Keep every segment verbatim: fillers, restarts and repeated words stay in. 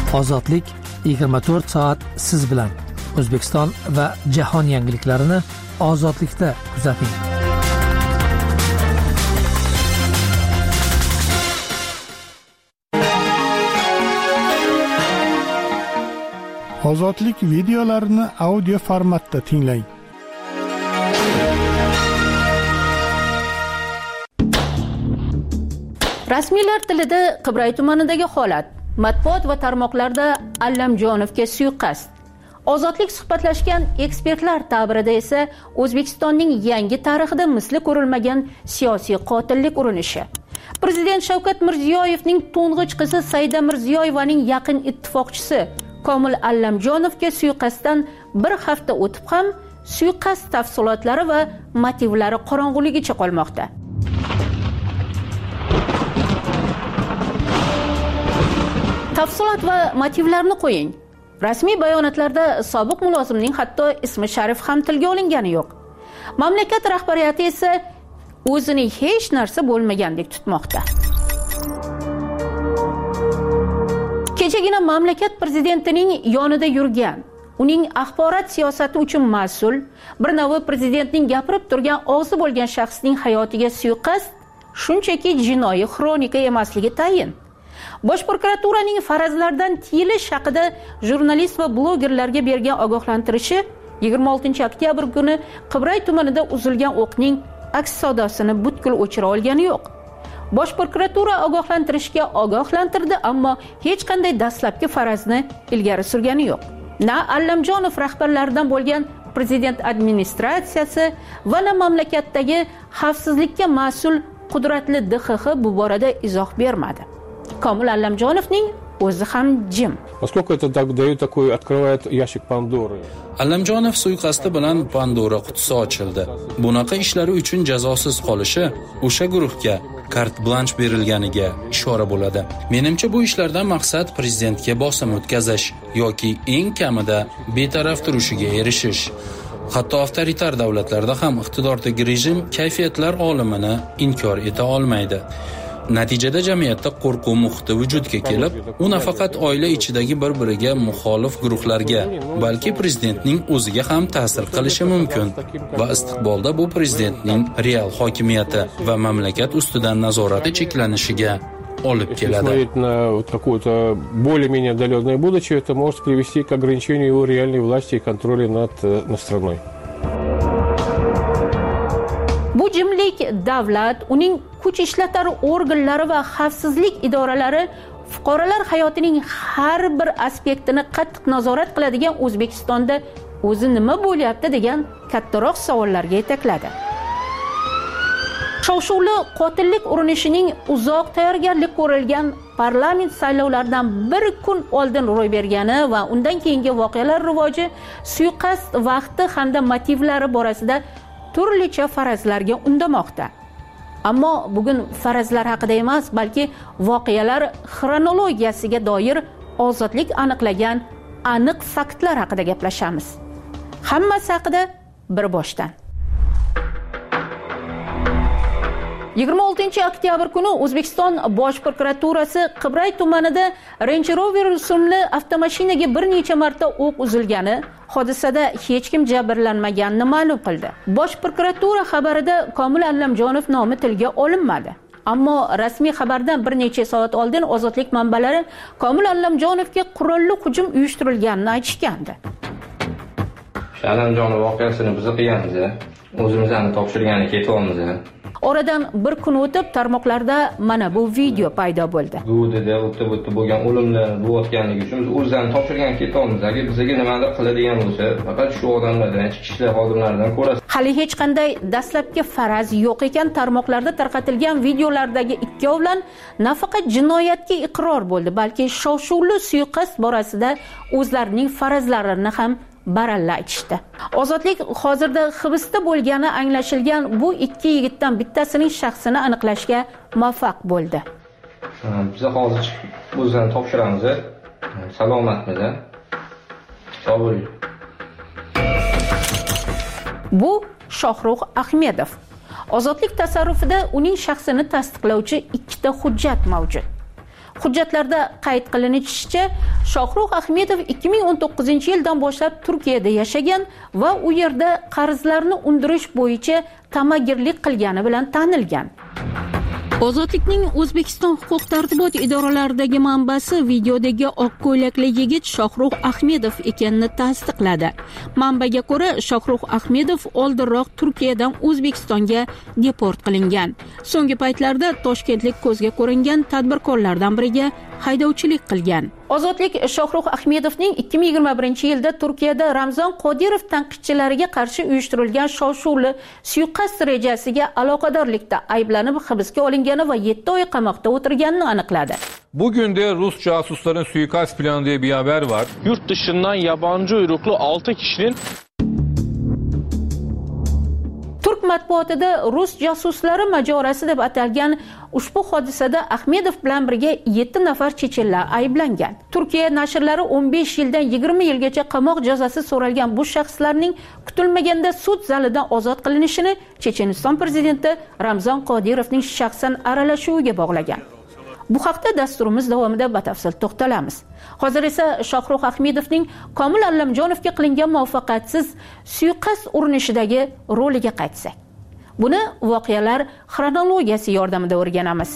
Ozodlik yigirma to'rt soat siz bilan. O'zbekiston va jahon yangiliklarini ozodlikda kuzating. Ozodlik videolarini audio formatda tinglang. Rasmiylar tilida Qibray tumanidagi holat, matbuot va tarmoqlarda Allamjonovga suiqasd. Ozodlik suhbatlashgan ekspertlar ta'birida esa O'zbekistonning yangi tarixida misli ko'rilmagan siyosiy qotillik urinishi. Prezident Shavkat Mirziyoyevning to'ng'ich qizi Saida Mirziyoyevaning yaqin ittifoqchisi Komil Allamjonovga suiqasddan bir hafta o'tib ham suiqasd tafsilotlari va motivlari qorong'uligicha qolmoqda. Tafsilot va motivlarni qo'ying. Rasmiy bayonotlarda sobiq mulozimning hatto ismi sharif ham tilga olingani yo'q. Mamlakat rahbariyati esa o'zini hech narsa bo'lmagandek tutmoqda. Kechagina mamlakat prezidentining yonida yurgan, uning axborot siyosati uchun mas'ul, bir navi prezidentning gapirib turgan og'zi bo'lgan shaxsning hayotiga suiqasd shunchaki jinoiy xronika emasligi tayin. Bosh prokuraturaning farazlardan tiyilish haqida jurnalist va blogerlarga bergan ogohlantirishi yigirma oltinchi oktyabr kuni Qibray tumanida uzilgan o'qning aks sadosini butkul o'chira olgani yo'q. Bosh prokuratura ogohlantirishga ogohlantirdi, ammo hech qanday dastlabki farazni ilgari surgani yo'q. Na Allamjonov rahbarlaridan bo'lgan prezident administratsiyasi va na mamlakatdagi xavfsizlikka mas'ul qudratli D X X bu borada izoh bermadi. Komil Allamjonovning o'zi ham jim. Поскольку это так дает такой открывает ящик Пандоры. Allamjonov suiqasdi bilan Pandora qutisi ochildi. Bunaqa ishlari uchun jazosiz qolishi o'sha guruhga kart blanch berilganiga ishora bo'ladi. Menimcha bu ishlardan maqsad prezidentga bosim o'tkazish yoki eng kamida betaraf turishiga erishish. Hatto avtoritar davlatlarda ham iqtidordagi rejim kayfiyatlar olimini inkor eta olmaydi. Natijada jamiyatda qo'rquv muhiti vujudga kelib, u nafaqat oila ichidagi bir-biriga muxolif guruhlarga, balki prezidentning o'ziga ham ta'sir qilishi mumkin va istiqbolda bu prezidentning real hokimiyati va mamlakat ustidan nazorati cheklanishiga olib keladi. Смотреть на вот какое-то более-менее отдаленное будущее, это может привести к ограничению его реальной власти и контроля над, над страной. Bu jimlik davlat, uning kuch ishlatar organlari va xavfsizlik idoralari fuqarolar hayotining har bir aspektini qattiq nazorat qiladigan O'zbekistonda o'zi nima bo'lyapti degan kattaroq savollarga yetakladi. Shov-shuvli qotillik urinishining uzoq tayyorgarlik ko'rilgan parlament saylovlaridan bir kun oldin ro'y bergani va undan keyingi voqealar rivoji suiqasd vaqti hamda motivlari borasida turlicha farazlarga undamoqda. Ammo bugun farazlar haqida emas, balki voqealar xronologiyasiga doir ozodlik aniqlagan aniq faktlar haqida gaplashamiz. Hammasi haqida bir boshdan. yigirma oltinchi oktyabr kuni O'zbekiston Bosh prokuraturasi Qibray tumanida Range Rover rusumli avtomashinaga bir necha marta o'q uzilgani, hodisada hech kim jabrlanmaganini ma'lum qildi. Bosh prokuratura xabarida Komil Allamjonov nomi tilga olinmadi. Ammo rasmiy xabardan bir necha soat oldin ozodlik manbalari Komil Allamjonovga qurolli hujum uyushtirilganini aytishgandi. Allamjonov voqeasini biz qilganmiz, o'zimizni topshirgani ketyapmiz. Oradan bir kun o'tib tarmoqlarda mana bu video paydo bo'ldi. Bu dedi, o'tib o'tib bo'lgan o'limlar bo'layotganligi uchun biz o'zlarini topshirgan ketyapmiz. Agar bizga nimadir qiladigan bo'lsa, faqat shu odamlardan, ichki ishlar xodimlaridan ko'rasiz. Hali hech qanday dastlabki faraz yo'q ekan, tarmoqlarda tarqatilgan videolardagi ikkovlan nafaqat jinoyatga iqror bo'ldi, balki shov-shuvli suiqasd borasida o'zlarining farazlarini ham baralla aytishdi. Ozodlik hozirda hibsda bo'lgani anglashilgan bu ikki yigitdan bittasining shaxsini aniqlashga muvaffaq bo'ldi. Biz hozir o'zlarini topshiramiz. Salomatmiz. Sog' bo'ling. Bu Shohrux Ahmedov. Ozodlik tasarrufida uning shaxsini tasdiqlovchi ikkita hujjat mavjud. Hujjatlarda qayd qilinishicha, Shohrux Ahmedov ikki ming o'n to'qqizinchi yildan boshlab Turkiyada yashagan va u yerda qarzlarni undirish bo'yicha ta'magirlik qilgani bilan tanilgan. Ozodlikning O'zbekiston huquq-tartibot idoralaridagi manbasi videodagi oq ko'ylakli yigit Shohrux Ahmedov ekanini tasdiqladi. Manbaga ko'ra, Shohrux Ahmedov oldinroq Turkiyadan O'zbekistonga deport qilingan. So'nggi paytlarda toshkentlik ko'zga ko'ringan tadbirkorlardan biriga haydovchilik qilgan. Ozodlik Shohrux Ahmedovning ikki ming yigirma birinchi yilda Turkiyada Ramzon Qodirov tanqidchilariga qarshi uyushtirilgan shov-shuvli suiqasd rejasiga aloqadorlikda ayblanib hibsga olingani va yetti oy qamoqda o'tirganini aniqladi. Bugün de Rus casusların suikast planı diye bir haber var. Yurt dışından yabancı uyruklu altı kişinin Turk matbuotida Rus jasuslari majorasi deb atalgan ushbu hodisada Ahmedov bilan birga yetti nafar chechenlar ayblangan. Turkiya nashrlari o'n besh yildan yigirma yilgacha qamoq jazosi so'ralgan bu shaxslarning kutilmaganda sud zalidan ozod qilinishini Checheniston prezidenti Ramzon Qodirovning shaxsan aralashuviga bog'lagan. Bu haqda dasturimiz davomida batafsil to'xtalamiz. Hozir esa Shohrux Ahmedovning Komil Allamjonovga qilingan muvaffaqiyatsiz suiqasd urinishidagi roliga qaytsak. Buni voqealar xronologiyasi yordamida o'rganamiz.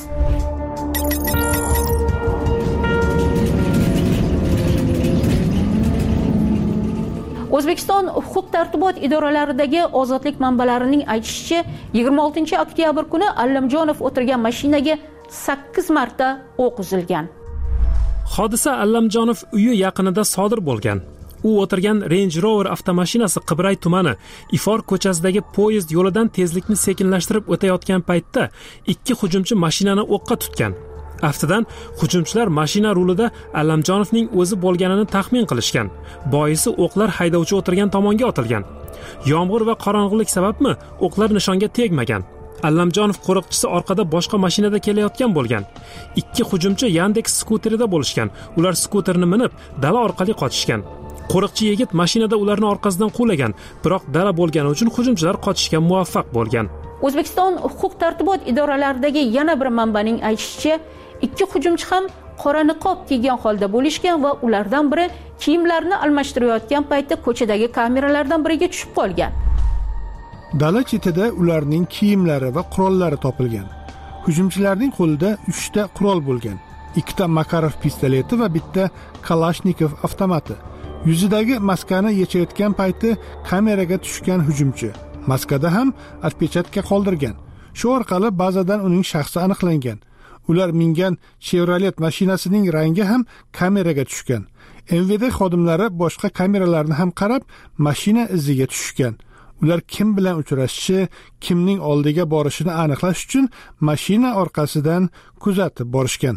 O'zbekiston huquq-tartibot idoralaridagi ozodlik manbalarining aytishicha, yigirma oltinchi oktyabr kuni Allamjonov o'tirgan mashinaga sakkiz marta o'q uzilgan. Hodisa Allamjonov uyi yaqinida sodir bo'lgan. U o'tirgan Range Rover avtomashinasi Qibray tumani Ifor ko'chasidagi poyezd yo'lidan tezlikni sekinlashtirib o'tayotgan paytda ikki hujumchi mashinani o'qqa tutgan. Aftidan hujumchilar mashina rulida Allamjonovning o'zi bo'lganini taxmin qilishgan. Boisi o'qlar haydovchi o'tirgan tomonga otilgan. Yomg'ir va qorong'ulik sababmi o'qlar nishonga tegmagan. Allamjonov qo'riqchisi orqada boshqa mashinada kelayotgan bo'lgan. Ikki hujumchi Yandex skuterida bo'lishgan. Ular skuterni minib, dala orqali qochishgan. Qo'riqchi yigit mashinada ularni orqasidan qulagan, biroq dala bo'lgani uchun hujumchilar qochishga muvaffaq bo'lgan. O'zbekiston huquq-tartibot idoralaridagi yana bir manbaning aytishicha, ikki hujumchi ham qora niqob kiygan holda bo'lishgan va ulardan biri kiyimlarini almashtirayotgan paytda ko'chadagi kameralardan biriga tushib qolgan. Dala chetida ularning kiyimlari va qurollari topilgan. Hujumchilarning qo'lida uchta qurol bo'lgan. Ikkita Makarov pistoleti va bitta Kalashnikov avtomati. Yuzidagi maskani yechayotgan payti kameraga tushgan hujumchi maskada ham отпечатка qoldirgan. Shu orqali bazadan uning shaxsi aniqlangan. Ular mingan Chevrolet mashinasining rangi ham kameraga tushgan. M V D xodimlari boshqa kameralarni ham qarab, mashina iziga tushgan. Ular kim bilan uchrashishi, kimning oldiga borishini aniqlash uchun mashina orqasidan kuzatib borishgan.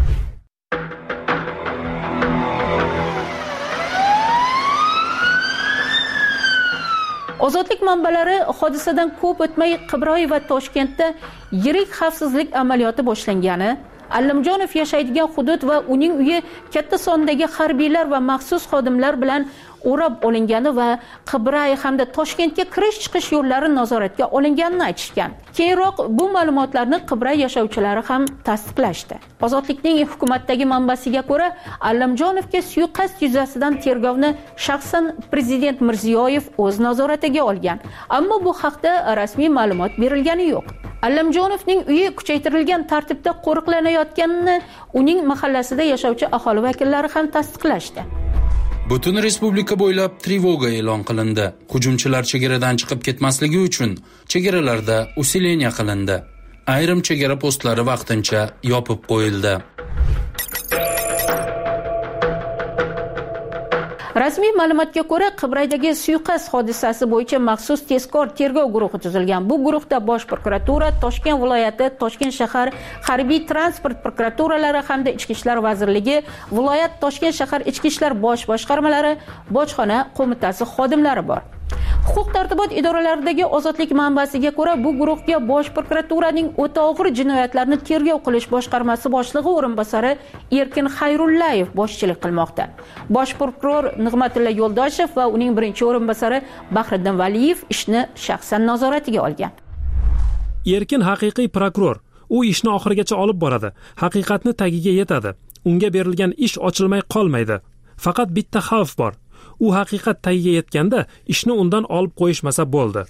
Ozodlik manbalari hodisadan ko'p o'tmay Qibroy va Toshkentda yirik xavfsizlik amaliyoti boshlangani, Allamjonov yashaydigan hudud va uning uyi katta sondagi harbiylar va maxsus xodimlar bilan o'rab olingani va Qibray hamda Toshkentga kirish-chiqish yo'llari nazoratga olinganini aytishgan. Keyinroq bu ma'lumotlarni Qibray yashovchilari ham tasdiqlashdi. Ozodlikning hukumatdagi manbasiga ko'ra, Allamjonovga suiqasd yuzasidan tergovni shaxsan prezident Mirziyoyev o'z nazoratiga olgan. Ammo bu haqda rasmiy ma'lumot berilgani yo'q. Allamjonovning uyi kuchaytirilgan tartibda qo'riqlanayotganini uning mahallasida yashovchi aholi vakillari ham tasdiqlashdi. Butun respublika bo'ylab trevoga e'lon qilindi. Hujumchilar chegaradan chiqib ketmasligi uchun chegaralarda usileniya qilindi. Ayrim chegara postlari vaqtincha yopib qo'yildi. Rasmiy ma'lumotga ko'ra, Qibraydagi suiqasd hodisasi bo'yicha maxsus tezkor tergov guruhi tuzilgan. Bu guruhda Bosh prokuratura, Toshkent viloyati, Toshkent shahar harbiy transport prokuraturalari hamda Ichki ishlar vazirligi, viloyat Toshkent shahar ichki ishlar bosh boshqarmalari, bojxona qo'mitasi xodimlari bor. Huquq-tartibot idoralaridagi ozodlik manbasiga ko'ra, bu guruhga Bosh prokuraturaning o'ta og'ir jinoyatlarni tergov qilish boshqarmasi boshlig'i o'rinbosari Erkin Xayrullayev boshchilik qilmoqda. Bosh prokuror Nig'matilla Yo'ldoshev va uning birinchi o'rinbosari Bahriddin Valiyev ishni shaxsan nazoratiga olgan. Erkin haqiqiy prokuror. U ishni oxirigacha olib boradi, haqiqatni tagiga yetadi. Unga berilgan ish ochilmay qolmaydi. Faqat bitta xavf bor. U haqiqat tagiga yetganda ishni undan olib qo'yishmasa bo'ldi.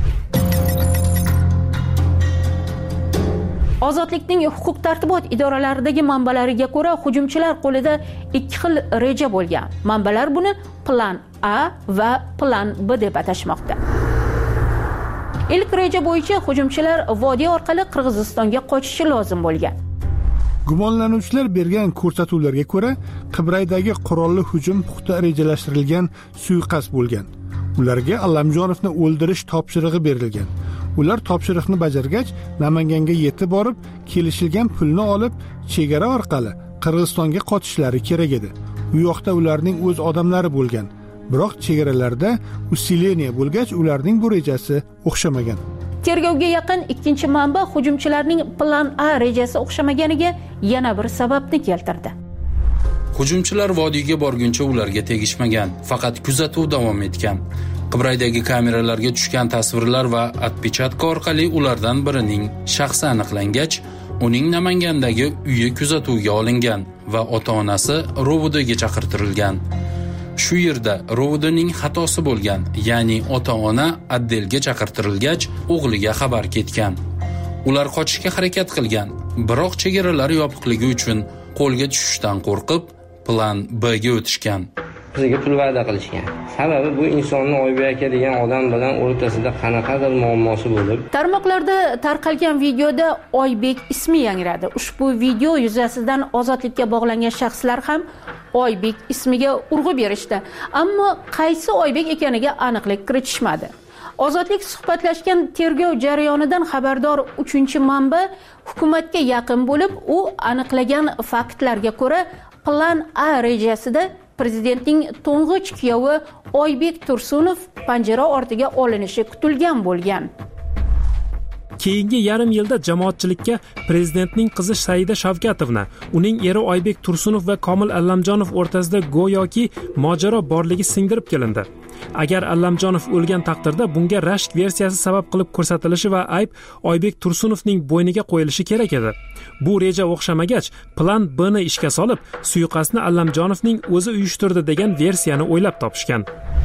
Ozodlikning huquq-tartibot idoralaridagi manbalariga ko'ra, hujumchilar qo'lida ikki xil reja bo'lgan. Manbalar buni plan A va plan B deb atashmoqda. Ilk reja bo'yicha hujumchilar vodiy orqali Qirg'izistonga qochishi lozim bo'lgan. Gumonlanuvchilar bergan ko'rsatuvlarga ko'ra, Qibraydagi qurolli hujum puxta rejalashtirilgan suiqasd bo'lgan. Ularga Allamjonovni o'ldirish topshirig'i berilgan. Ular topshiriqni bajargach, Namanganga yetib borib, kelishilgan pulni olib, chegara orqali Qirg'izistonga qochishlari kerak edi. U yoqda ularning o'z odamlari bo'lgan. Biroq chegaralarda usileniya bo'lgach, ularning bu rejasi o'xshamagan. Tergovga yaqin ikkinchi manba hujumchilarning plan A rejasi o'xshamaganiga yana bir sababni keltirdi. Hujumchilar vodiyga borguncha ularga tegishmagan, faqat kuzatuv davom etgan. Qibraydagi kameralarga tushgan tasvirlar va отпечатка orqali ulardan birining shaxsi aniqlangach, uning Namangandagi uyi kuzatuvga olingan va ota-onasi rovudiga chaqirtirilgan. Shu yerda rovudining xatosi bo'lgan, ya'ni ota-ona atdelga chaqirtirilgach, o'g'liga xabar ketgan. Ular qochishga harakat qilgan, biroq chegaralar yopiqligi uchun qo'lga tushishdan qo'rqib, plan B ga o'tishgan. Bizga pul va'da qilishgan. Sababi bu insonni Oybek aka degan odam bilan o'rtasida qanaqadir muammosi bo'lib. Tarmoqlarda tarqalgan videoda Oybek ismi yangradi. Ushbu video yuzasidan ozodlikka bog'langan shaxslar ham Oybek ismiga urg'u berishdi, ammo qaysi Oybek ekaniga aniqlik kiritishmadi. Ozodlik suhbatlashgan tergov jarayonidan xabardor uchinchi manba hukumatga yaqin bo'lib, u aniqlagan faktlarga ko'ra plan A rejasida prezidentning to'ng'ich kuyovi Oybek Tursunov panjara ortiga olinishi kutilgan bo'lgan. Keyingi yarim yilda jamoatchilikka prezidentning qizi Saida Shavkatovna, uning eri Oybek Tursunov va Komil Allamjonov o'rtasida go'yoki mojaro borligi singdirib kelindi. Agar Allamjonov o'lgan taqdirda bunga rashk versiyasi sabab qilib ko'rsatilishi va ayb Oybek Tursunovning bo'yniga qo'yilishi kerak edi. Bu reja o'xshamagach, plan B ni ishga solib, suiqasdni Allamjonovning o'zi uyushtirdi degan versiyani o'ylab topishgan.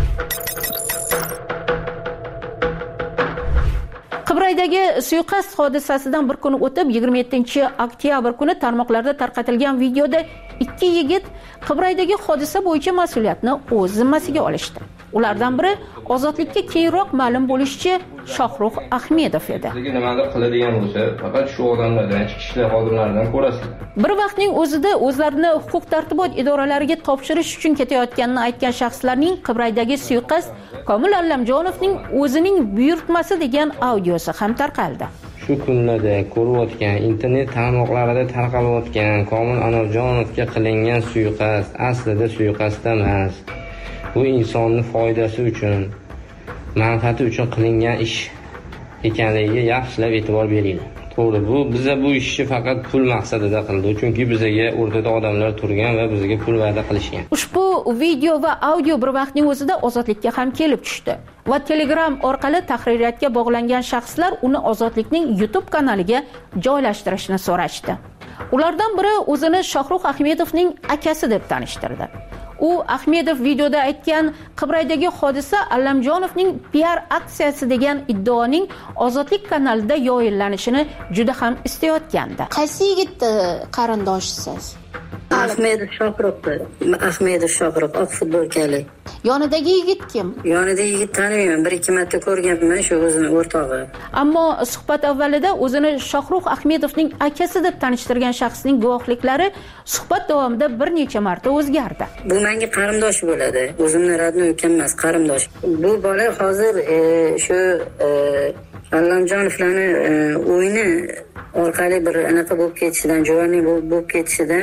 Qibraydagi suiqasd hodisasidan bir kun o'tib, yigirma yettinchi oktyabr kuni tarmoqlarda tarqatilgan videoda ikki yigit Qibraydagi hodisa bo'yicha mas'uliyatni o'z zimmasiga olishdi. Ulardan biri ozodlikka keyinroq ma'lum bo'lishicha Shohrux Ahmedov edi. Nimadir qiladigan bo'lsa, faqat shu odamlardan, ichki ishlar xodimlaridan ko'rasizlar. Bir vaqtning o'zida o'zlarini huquq-tartibot idoralariga topshirish uchun ketayotganini aytgan shaxslarning Qibraydagi suiqasd Komil Allamjonovning o'zining buyurtmasi degan audiosi ham tarqaldi. Shu kunlarda ko'rayotgan, internet tarmoqlarida tarqalayotgan Komil Allamjonovga qilingan suiqasd aslida suiqasd emas. Bu insonning foydasi uchun, manfaati uchun qilingan ish ekanligiga yaxshilab e'tibor beringlar. To'g'ri, bu biza bu ishni faqat pul maqsadida qildi, chunki bizga o'rtada odamlar turgan va bizga pul va'da qilishgan. Ushbu video va audio bir vaqtning o'zida ozodlikka ham kelib tushdi va Telegram orqali tahririyatga bog'langan shaxslar uni ozodlikning YouTube kanaliga joylashtirishni so'rashdi. Ulardan biri o'zini Shohrux Ahmedovning akasi deb tanishtirdi. U Ahmedov videoda aytgan Qibraydagi hodisa Allamjonovning P R aksiyasi degan iddaoning ozodlik kanalida yoyillanishini juda ham istayotgandi. Qaysi yigitni qarindoshisiz? Ahmedov Shohrux. Ahmedov Shohrux, oq futbolkali. Yonidagi yigit kim? Yonidagi yigit taniyman, bir ikki marta ko'rganman, shu o'zini o'rtog'i. Ammo suhbat avvalida o'zini Shohrux Ahmedovning akasi deb tanishtirgan shaxsning guvohliklari suhbat davomida bir necha marta o'zgardi. Bu menga qarindosh bo'ladi. O'zimni radnoy ukam emas, qarindosh. Bu bola hozir e, shu e, Allamjonovlarning e, o'yini orqali bir anaqa bo'lib ketishidan, javoning bo'lib ketishidan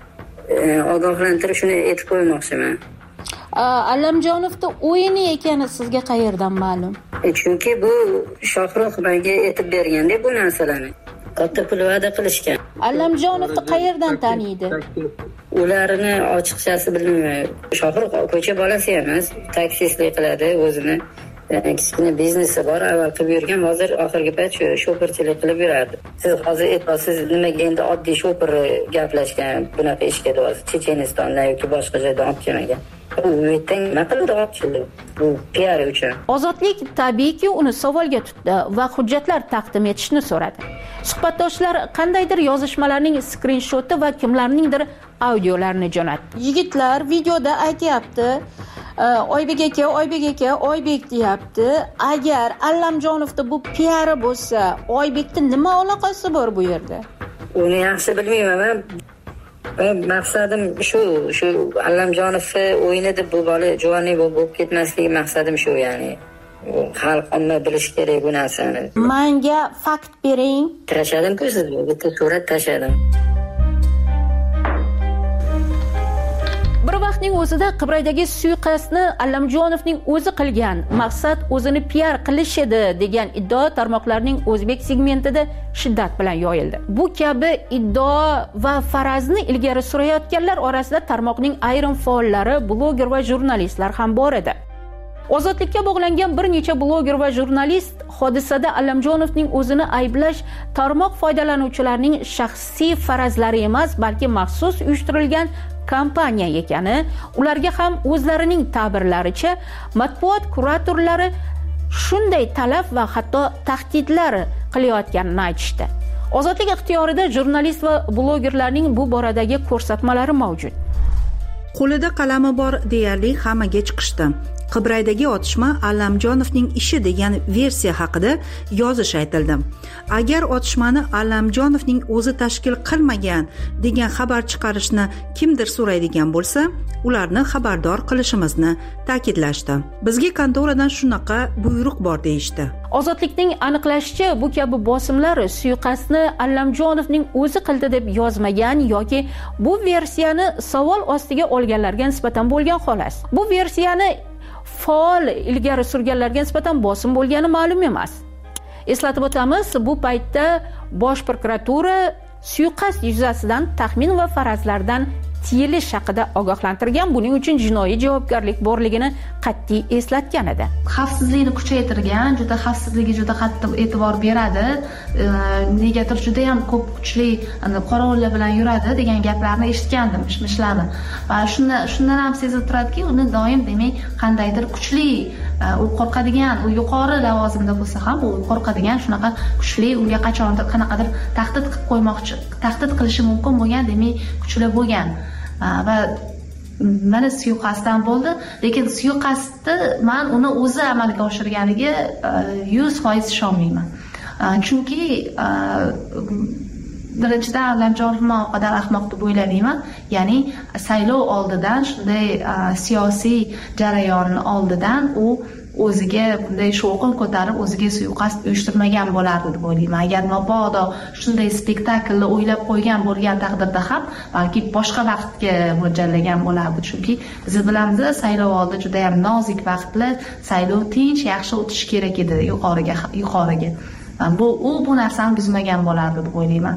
e, ogohlantirishni aytib qo'ymoqchiman. Allamjonovning o'yini ekani sizga qayerdan ma'lum? E, chunki bu Shohrux menga aytib berganda bu narsalarni. Katta pul va'da qilishgan. Allamjonovni qayerdan taniydi? Ularni ochiqchasi bilmayman. Shohrux ko'cha bolasi emas, taksistlik qiladi o'zini. kichkina biznesi bor, avval qilib yurgan, hozir oxirgi payt shu shoferchilik qilib yurardi. Siz hozir aytasiz, nimaga endi oddiy shofer gaplashgan bunaqa ishga deyapsiz? Chechenistondan yoki boshqa joydan olib kelmagan. U yerdan nima qildi olib bu P R uchun. Ozodlik tabiiyki uni savolga tutdi va hujjatlar taqdim etishni so'radi. Suhbatdoshlar qandaydir yozishmalarning skrinshoti va kimlarningdir audiolarini jo'natdi. Yigitlar videoda aytyapti, Oybek aka, Oybek aka, Oybek deyapti. Agar Allamjonovda bu P R bo'lsa, Oybekning nima aloqasi bor bu yerda? Uni yaxshi bilmayman. Men maqsadim shu, shu Allamjonovni o'yini deb bu bola juvonlik bo'lib ketmasligi maqsadim shu, ya'ni. Xalq omma bilish kerak bu narsani. Menga fakt bering. Tashladim-ku sizga, bitta surat tashladim. Bir vaqtning o'zida Qibraydagi suiqasdni Allamjonovning o'zi qilgan, maqsad o'zini P R qilish edi degan iddao tarmoqlarning o'zbek segmentida shiddat bilan yoyildi. Bu kabi iddao va farazni ilgari surayotganlar orasida tarmoqning ayrim faollari, bloger va jurnalistlar ham bor edi. Ozodlikka bog'langan bir necha bloger va jurnalist hodisada Allamjonovning o'zini ayblash tarmoq foydalanuvchilarining shaxsiy farazlari emas, balki maxsus uyushtirilgan kompaniya ekani, ularga ham o'zlarining ta'birlaricha matbuot kuratorlari shunday talab va hatto tahdidlar qilayotganini aytishdi. Ozodlik ixtiyorida jurnalist va blogerlarning bu boradagi ko'rsatmalari mavjud. Qo'lida qalami bor deyarli hammaga chiqishdi. Qibraydagi otishma Allamjonovning ishi degan versiya haqida yozish aytildi. Agar otishmani Allamjonovning o'zi tashkil qilmagan degan xabar chiqarishni kimdir so'raydigan bo'lsa, ularni xabardor qilishimizni ta'kidlashdi. Bizga kontoradan shunaqa buyruq bor deyishdi. Ozodlikning aniqlashicha, bu kabi bosimlar suiqasdni Allamjonovning o'zi qildi deb yozmagan yoki bu versiyani savol ostiga olganlarga nisbatan bo'lgan xolos. Bu versiyani faol ilgari surganlarga nisbatan bosim bo'lgani ma'lum emas. Eslatib o'tamiz, bu paytda Bosh prokuratura suiqasd yuzasidan taxmin va farazlardan tiyilish haqida ogohlantirgan, buning uchun jinoiy javobgarlik borligini qat'iy eslatgan edi. Xavfsizlikni kuchaytirgan, juda xavfsizligiga juda qattiq e'tibor beradi, negadir juda ham ko'p kuchli qorovullar bilan yuradi degan gaplarni eshitgandim, mishmishlarni. Va shunda shundan ham sezilib turadiki, uni doim demak qandaydir kuchli, u qo'rqadigan, u yuqori lavozimda bo'lsa ham, u qo'rqadigan, shunaqa kuchli, unga qachondir qanaqadir tahdid qilib qo'ymoqchi, tahdid qilishi mumkin bo'lgan, demak kuchli bo'lgan. Va mana suiqasddan bo'ldi, lekin suiqasdni men uni o'zi amalga oshirganiga yuz foiz ishonmayman. Chunki birinchidan Allamjonov men u qadar ahmoq deb o'ylamayman. Ya'ni saylov oldidan, shunday siyosiy jarayonni oldidan u o'ziga bunday shovqin ko'tarib, o'ziga suiqasd uyushtirmagan bo'lardi deb o'ylayman. Agar mabodo shunday spektaklni o'ylab qo'ygan bo'lgan taqdirda ham balki boshqa vaqtga mo'ljallagan bo'lardi. Chunki biz bilamiz, saylov oldi juda ham nozik vaqtlar, saylov tinch, yaxshi o'tishi kerak edi yuqoriga, yuqoriga. Bu u bu narsani buzmagan bo'lardi deb o'ylayman.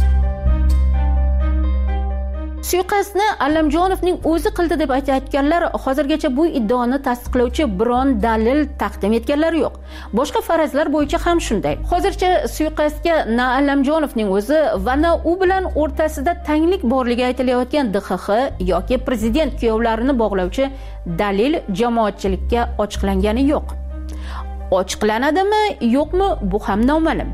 Suiqasdni Allamjonovning o'zi qildi deb aytayotganlar hozirgacha bu iddaoni tasdiqlovchi biron dalil taqdim etganlari yo'q. Boshqa farazlar bo'yicha ham shunday. Hozircha suiqasdga na Allamjonovning o'zi va na u bilan o'rtasida tanglik borligi aytilayotgan D X X yoki prezident kuyovlarini bog'lovchi dalil jamoatchilikka ochiqlangani yo'q. Ochiqlanadimi, yo'qmi, bu ham noma'lum.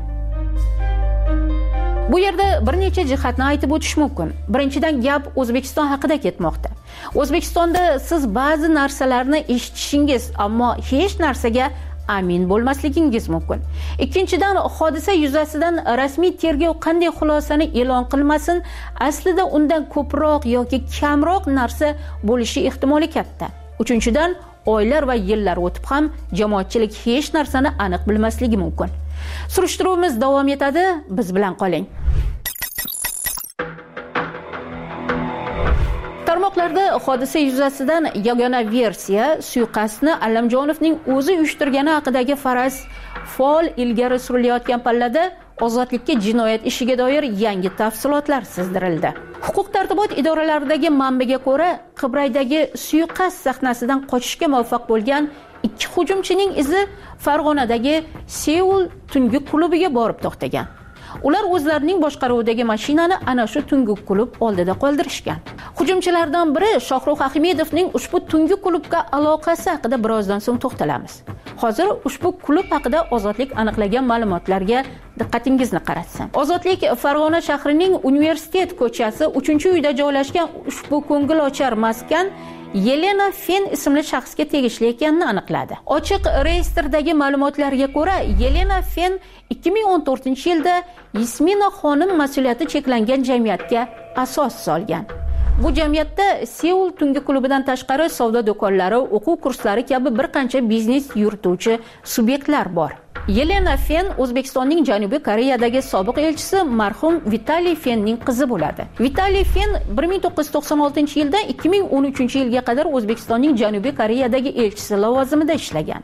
Bu yerda bir necha jihatni aytib o'tish mumkin. Birinchidan gap O'zbekiston haqida ketmoqda. O'zbekistonda siz ba'zi narsalarni eshitishingiz, ammo hech narsaga amin bo'lmasligingiz mumkin. Ikkinchidan, hodisa yuzasidan rasmiy tergov qanday xulosani e'lon qilmasin, aslida undan ko'proq yoki kamroq narsa bo'lishi ehtimoli katta. Uchinchidan, oylar va yillar o'tib ham jamoatchilik hech narsani aniq bilmasligi mumkin. Surishtiruvimiz davom etadi, biz bilan qoling. Tarmoqlarda hodisa yuzasidan yagona versiya suiqasdni Allamjonovning o'zi uyushtirgani haqidagi faraz faol ilgari surilayotgan pallada ozodlikka jinoyat ishiga doir yangi tafsilotlar sizdirildi. Huquq-tartibot idoralaridagi manbaga ko'ra, Qibraydagi suiqasd sahnasidan qochishga muvaffaq bo'lgan ikki hujumchining izi Farg'onadagi Seul tungi klubiga borib to'xtagan. Ular o'zlarining boshqaruvidagi mashinani ana shu tungi klub oldida qoldirishgan. Hujumchilardan biri Shohruh Ahmedovning ushbu tungi klubga aloqasi haqida birozdan so'ng to'xtalamiz. Hozir ushbu klub haqida Ozodlik aniqlagan ma'lumotlarga diqqatingizni qaratsam. Ozodlik Farg'ona shahrining Universitet ko'chasi uchinchi uyda joylashgan ushbu ko'ngilochar maskan Yelena Fen ismli shaxsga tegishli ekanini aniqladi. Ochiq reyestrdagi ma'lumotlarga ko'ra, Yelena Fen ikki ming o'n to'rtinchi yilda Yasmina xonim mas'uliyati cheklangan jamiyatga asos solgan. Bu jamiyatda Seul tungi klubidan tashqari savdo do'konlari, o'quv kurslari kabi bir qancha biznes yurituvchi subyektlar bor. Yelena Fen O'zbekistonning Janubiy Koreyadagi sobiq elchisi marhum Vitaliy Fenning qizi bo'ladi. Vitaliy Fen bir ming to'qqiz yuz to'qson oltinchi yildan ikki ming o'n uchinchi yilga qadar O'zbekistonning Janubiy Koreyadagi elchisi lavozimida ishlagan.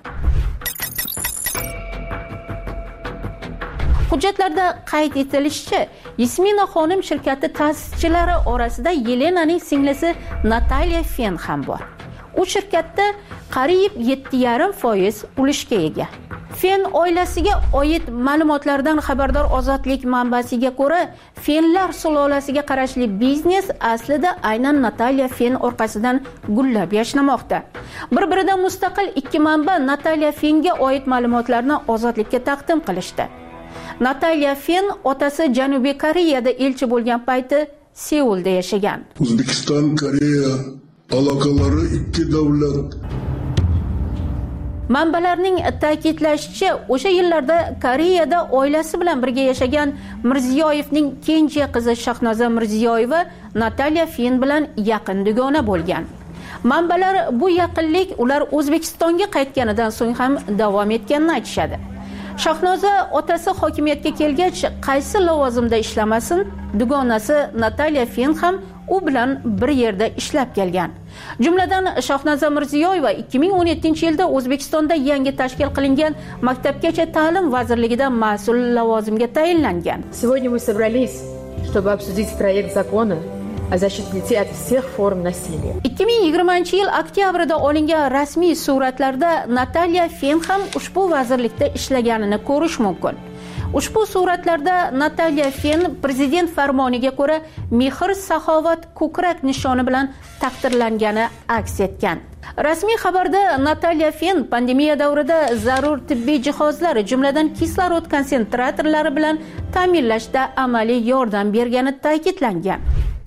Hujjatlarda qayd etilishicha, Yasmina xonim shirkati ta'sischilari orasida Yelenaning singlisi Natalya Fen ham bor. U shirkatda qariyb yetti yarim foiz ulushga ega. Fen oilasiga oid ma'lumotlardan xabardor Ozodlik manbasiga ko'ra, Fenlar sulolasiga qarashli biznes aslida aynan Natalya Fen orqasidan gullab yashnamoqda. Bir-biridan mustaqil ikki manba Natalya Fenga oid ma'lumotlarni Ozodlikka taqdim qilishdi. Natalya Fen otasi Janubiy Koreyada elchi bo'lgan payti Seulda yashagan. O'zbekiston Koreya aloqalari ikki davlat. Manbalarning ta'kidlashicha, o'sha yillarda Koreyada oilasi bilan birga yashagan Mirziyoyevning kenja qizi Shahnoza Mirziyoyeva Natalya Fen bilan yaqin dugona bo'lgan. Manbalar bu yaqinlik ular O'zbekistonga qaytganidan so'ng ham davom etganini aytishadi. Shahnoza otasi hokimiyatga kelgach, qaysi lavozimda ishlamasin, dugonasi Natalya Fen ham u bilan bir yerda ishlab kelgan. Jumladan Shahnoza Mirziyoyeva ikki ming o'n yettinchi yilda O'zbekistonda yangi tashkil qilingan Maktabgacha ta'lim vazirligida mas'ul lavozimga tayinlangan. Сегодня мы собрались, чтобы обсудить проект закона о защите детей от всех форм насилия. ikki ming yigirmanchi yil oktyabrida olingan rasmiy suratlarda Natalya Fen ham ushbu vazirlikda ishlaganini ko'rish mumkin. Ushbu suratlarda Natalya Fen prezident farmoniga ko'ra Mehr saxovat ko'krak nishoni bilan taqdirlangani aks etgan. Rasmiy xabarda Natalya Fen pandemiya davrida zarur tibbiy jihozlar, jumladan kislorod konsentratorlari bilan ta'minlashda amaliy yordam bergani ta'kidlangan.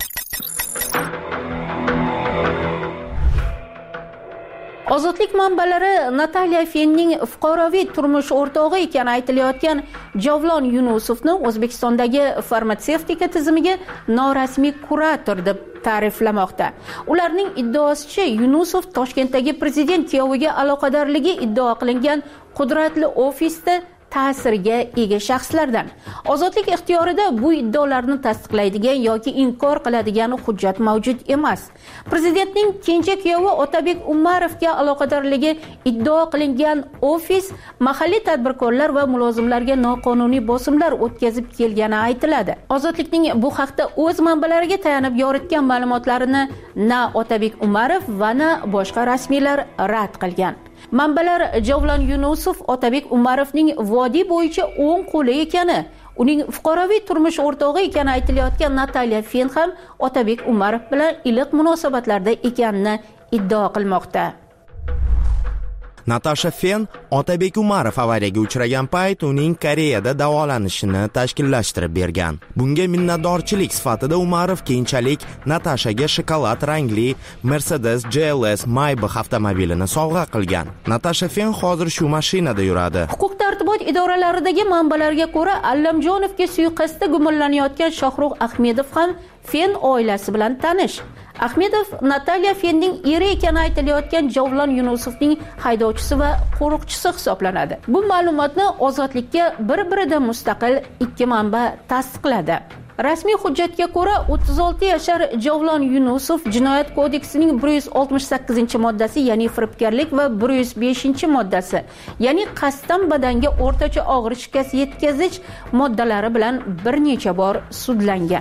Ozodlik manbalari Natalya Fenning fuqaroviy turmush o'rtog'i ekani aytilayotgan Javlon Yunusovni O'zbekistondagi farmatsevtika tizimiga norasmiy kurator deb ta'riflamoqda. Ularning iddaosicha, Yunusov Toshkentdagi prezident kuyoviga aloqadorligi iddao qilingan qudratli ofisda ta'sirga ega shaxslardan. Ozodlik ixtiyorida bu iddaolarni tasdiqlaydigan yoki inkor qiladigan hujjat mavjud emas. Prezidentning kenja kuyovi Otabek Umarovga aloqadorligi iddao qilingan ofis mahalliy tadbirkorlar va mulozimlarga noqonuniy bosimlar o'tkazib kelgani aytiladi. Ozodlikning bu haqda o'z manbalariga tayanib yoritgan ma'lumotlarini na Otabek Umarov va na boshqa rasmiylar rad qilgan. Manbalar Javlon Yunusov Otabek Umarovning vodiy bo'yicha o'ng qo'li ekani, uning fuqaroviy turmush o'rtog'i ekani aytilayotgan Natalya Fen ham Otabek Umarov bilan iliq munosabatlarda ekanini iddao qilmoqda. Natasha Fen Otabek Umarov avariyaga uchragan payt uning Koreyada davolanishini tashkillashtirib bergan. Bunga minnatdorchilik sifatida Umarov keyinchalik Natashaga shokolad rangli Mercedes G L S Maybach avtomobilini sovg'a qilgan. Natasha Fen hozir shu mashinada yuradi. Huquq-tartibot idoralaridagi manbalarga ko'ra, Allamjonovga suiqasdda gumonlanayotgan Shohruh Ahmedov ham Fen oilasi bilan tanish. Ahmedov Natalya Fenning eri ekani aytilayotgan Javlon Yunusovning haydovchisi va qo'riqchisi hisoblanadi. Bu ma'lumotni Ozodlikka bir-biridan mustaqil ikki manba tasdiqladi. Rasmiy hujjatga ko'ra o'ttiz olti yashar Javlon Yunusov Jinoyat kodeksining bir yuz oltmish sakkizinchi moddasi, ya'ni firibgarlik va bir yuz beshinchi moddasi, ya'ni qasddan badanga o'rtacha og'ir shikast yetkazish moddalari bilan bir necha bor sudlangan.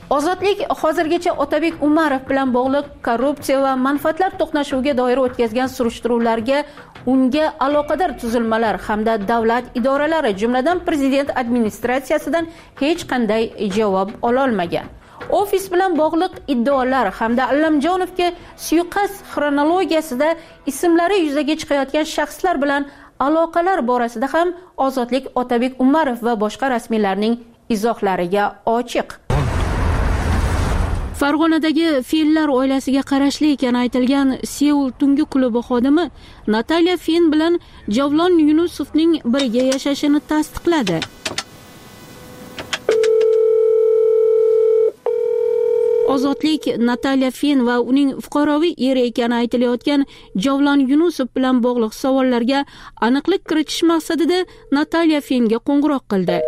Ozodlik hozirgacha Otabek Umarov bilan bog'liq korrupsiya va manfaatlar to'qnashuviga doir o'tkazgan surishtiruvlarga unga aloqador tuzilmalar hamda davlat idoralari, jumladan prezident administratsiyasidan hech qanday javob ola olmagan. Ofis bilan bog'liq iddaolar hamda Allamjonovga suiqasd xronologiyasida ismlari yuzaga chiqayotgan shaxslar bilan aloqalar borasida ham Ozodlik Otabek Umarov va boshqa rasmiylarning izohlariga ochiq. Farg'onadagi Finlar oilasiga qarashli ekani aytilgan Seul tungi klubi xodimi Natalya Fin bilan Javlon Yunusovning birga yashashini tasdiqladi. Ozodlik Natalya Fin va uning fuqaroviy eri ekani aytilayotgan Javlon Yunusov bilan bog'liq savollarga aniqlik kiritish maqsadida Natalya Finga qo'ng'iroq qildi.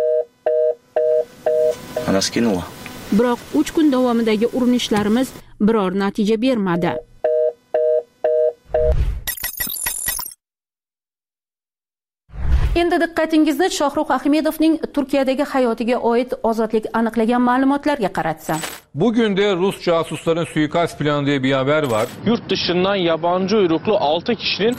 Ana skinula. Biroq uch kun davomidagi urinishlarimiz biror natija bermadi. Endi diqqatingizni Shohrux Ahmedovning Turkiyadagi hayotiga oid Ozodlik aniqlagan ma'lumotlarga qaratsam. Bugün de Rus casusların suikast planı diye bir haber var. Yurt dışından yabancı uyruklu altı kişinin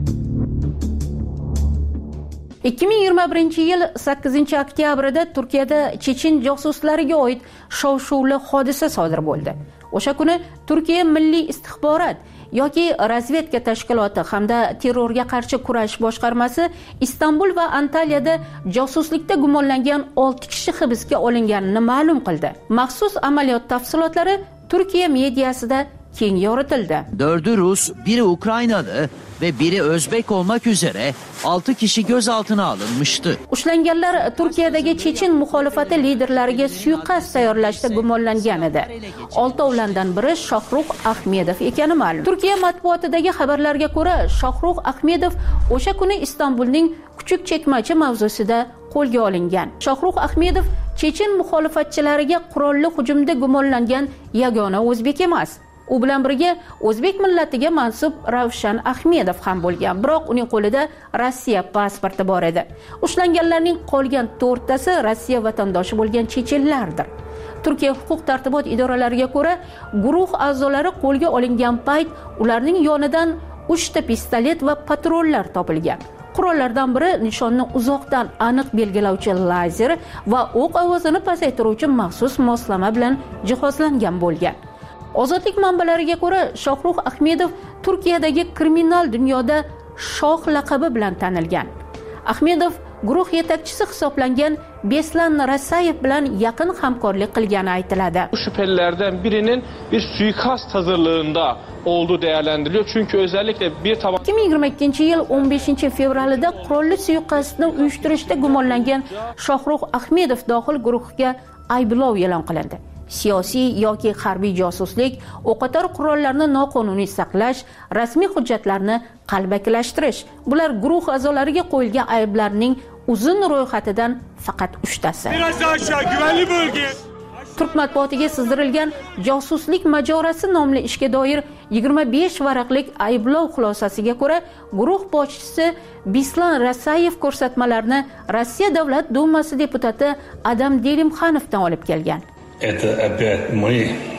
ikki ming yigirma birinchi yil sakkizinchi oktyabrda Turkiyada Chechen josuslariga oid shov-shuvli hodisa sodir bo'ldi. O'sha kuni Turkiya Milliy istixborot yoki razvedka tashkiloti hamda terrorga qarshi kurash boshqarmasi Istanbul va Antaliyada josuslikda gumonlangan olti kishi hibsga olinganini ma'lum qildi. Maxsus amaliyot tafsilotlari Turkiya mediasida keng yoritildi. Dördü Rus, biri Ukraynalı ve biri Özbek olmak üzere altı kişi gözaltına alınmıştı. Ushlanganlar Turkiyadagi Chechen muxolifati liderlariga suiqasd tayyorlashda gumonlangan edi. Oltovlardan biri Shohrux Ahmedov ekani ma'lum. Turkiya matbuotidagi xabarlarga ko'ra, Shohrux Ahmedov o'sha kuni Istanbulning Kuchuk Chekmachi mavzusida qo'lga olingan. Shohrux Ahmedov Chechen muxolifatchilariga qurolli hujumda gumonlangan yagona o'zbek emas. U bilan birga o'zbek millatiga mansub Ravshan Ahmedov ham bo'lgan, biroq uning qo'lida Rossiya pasporti bor edi. Ushlanganlarning qolgan to'rttasi Rossiya vatandoshi bo'lgan chechenlardir. Turkiya huquq tartibot idoralariga ko'ra, guruh a'zolari qo'lga olingan payt ularning yonidan uchta pistolet va patronlar topilgan. Qurollardan biri nishonni uzoqdan aniq belgilovchi lazer va o'q ovozini pasaytiruvchi maxsus moslama bilan jihozlangan bo'lgan. Ozodlik manbalariga ko'ra, Shohrux Ahmedov Turkiyadagi kriminal dunyoda shoh laqabi bilan tanilgan. Ahmedov guruh yetakchisi hisoblangan Beslan Rasayev bilan yaqin hamkorlik qilgani aytiladi. Bu şüphelilerden birinin bir suikast hazırlığında olduğu değerlendiriliyor. Çünkü özellikle bir taban ikki ming yigirma ikkinchi yil o'n beshinchi fevralida qurolli suiqasdni uyushtirishda gumonlangan Shohrux Ahmedov dohil guruhga ayblov e'lon qilindi. Siyosiy yoki harbiy josuslik, o'qotar qurollarni noqonuniy saqlash, rasmiy hujjatlarni qalbakilashtirish. Bular guruh a'zolariga qo'yilgan ayblarning uzun ro'yxatidan faqat uchtasi. Biraz aşağı güvenli bölge. Turk matbuotiga sizdirilgan josuslik majorasi nomli ishga doir yigirma besh varaqlik ayblov xulosasiga ko'ra, guruh boshchisi Beslan Rasayev ko'rsatmalarni Rossiya Davlat Dumasi deputati Adam Delimxanovdan olib kelgan. Это опять мы,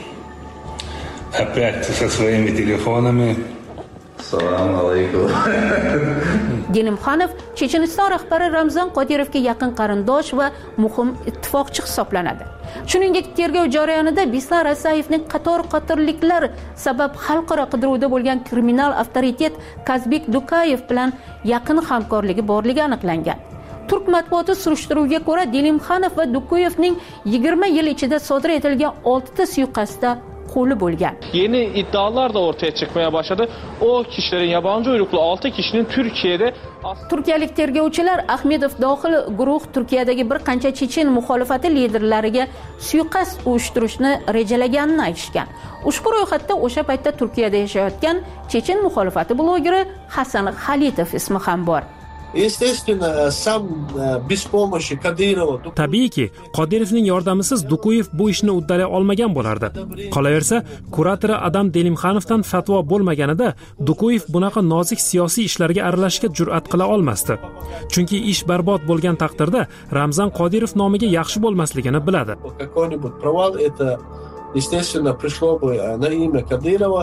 опять со своими телефонами. Салам алейкум. Delimxanov Checheniston rahbari Ramzan Qodirovga yaqin qarindosh va muhim ittifoqchi hisoblanadi. Shuningdek, tergov jarayonida Beslan Rasayevning qator qotilliklar sabab xalqaro qidiruvda bo'lgan kriminal avtoritet Kazbek Dukayev bilan yaqin hamkorligi borligi aniqlangan. Turk matbuoti surishtiruviga ko'ra, Delimxanov va Dukuyevning yigirma yil ichida sodir etilgan oltita suiqasdda qo'li bo'lgan. Yeni iddialar da ortaya çıkmaya başladı. O kişilerin, yabancı uyruklu altı kişinin Türkiye'de Turkiyalik tergovchilar Ahmedov dohil guruh Turkiyadagi bir qancha Chechen muxolifati liderlariga suiqasd uyushtirishni rejalaganini aytishgan. Ushbu ro'yxatda o'sha paytda Turkiyada yashayotgan Chechen muxolifati blogeri Hasan Xalitov ismi ham bor. Естественно, сам без помощи Кадырова... Tabiiyki, Qodirovning yordamisiz Dukuyev bu ishni uddalay olmagan bo'lardi. Qolaversa, kuratori Adam Delimxanovdan fatvo bo'lmaganida Dukuyev bunaqa nozik siyosiy ishlarga aralashishga jur'at qila olmasdi. Chunki ish barbod bo'lgan taqdirda Ramzan Qodirov nomiga yaxshi bo'lmasligini biladi. Какой-нибудь провал, это, естественно, пришло бы на имя Кадырова.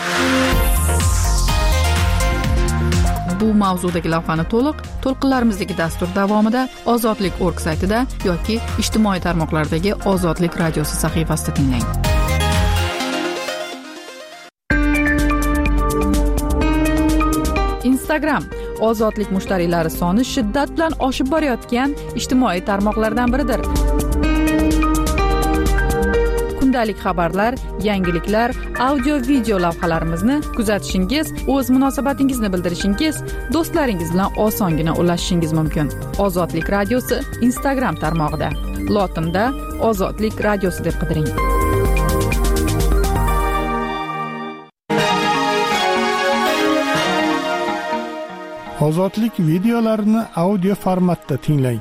Bu mavzudagi lavhani to'liq to'lqinlarimizdagi dastur davomida ozodlik nokta org saytida yoki ijtimoiy tarmoqlardagi Ozodlik radiosi sahifasida tinglang. Instagram ozodlik mushtariylari soni shiddat bilan oshib borayotgan ijtimoiy tarmoqlardan biridir. Kundalik xabarlar, yangiliklar, audio video lavhalarimizni kuzatishingiz, o'z munosabatingizni bildirishingiz, do'stlaringiz bilan osongina ulashishingiz mumkin. Ozodlik radiosi Instagram tarmog'ida. Lotinda Ozodlik radiosi deb qidiring. Ozodlik videolarini audio formatda tinglang.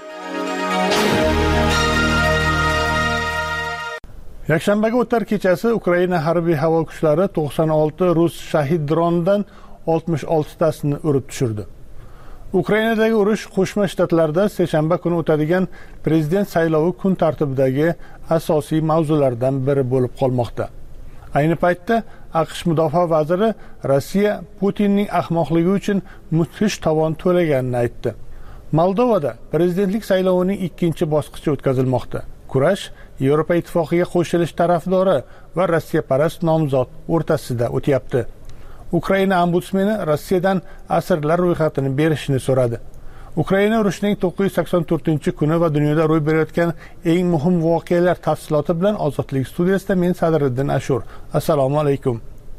Yakshanbaga o'tar kechasi Ukraina harbiy havo kuchlari to'qson olti rus shahid drondan oltmish olti tasini urib tushirdi. Ukrainadagi urush Qo'shma Shtatlarda seshanba kuni o'tadigan prezident saylovi kun tartibidagi asosiy mavzulardan biri bo'lib qolmoqda. Ayni paytda AQSh mudofaa vaziri Rossiya Putinning ahmoqligi uchun mudhish tovon to'laganini aytdi. Moldovada prezidentlik saylovining ikkinchi bosqichi o'tkazilmoqda. Kurash Yevropa ittifoqiga qo'shilish tarafdori va Rossiyaparast nomzod o'rtasida o'tyapti. Ukraina ombudsmeni Rossiyadan asirlar ro'yxatini berishini so'radi. Ukraina urushining to'qqiz yuz sakson to'rtinchi kuni va dunyoda ro'y berayotgan eng muhim voqealar tafsiloti bilan Ozodlik studiyasida men Sadriddin Ashur. Assalomu alaykum.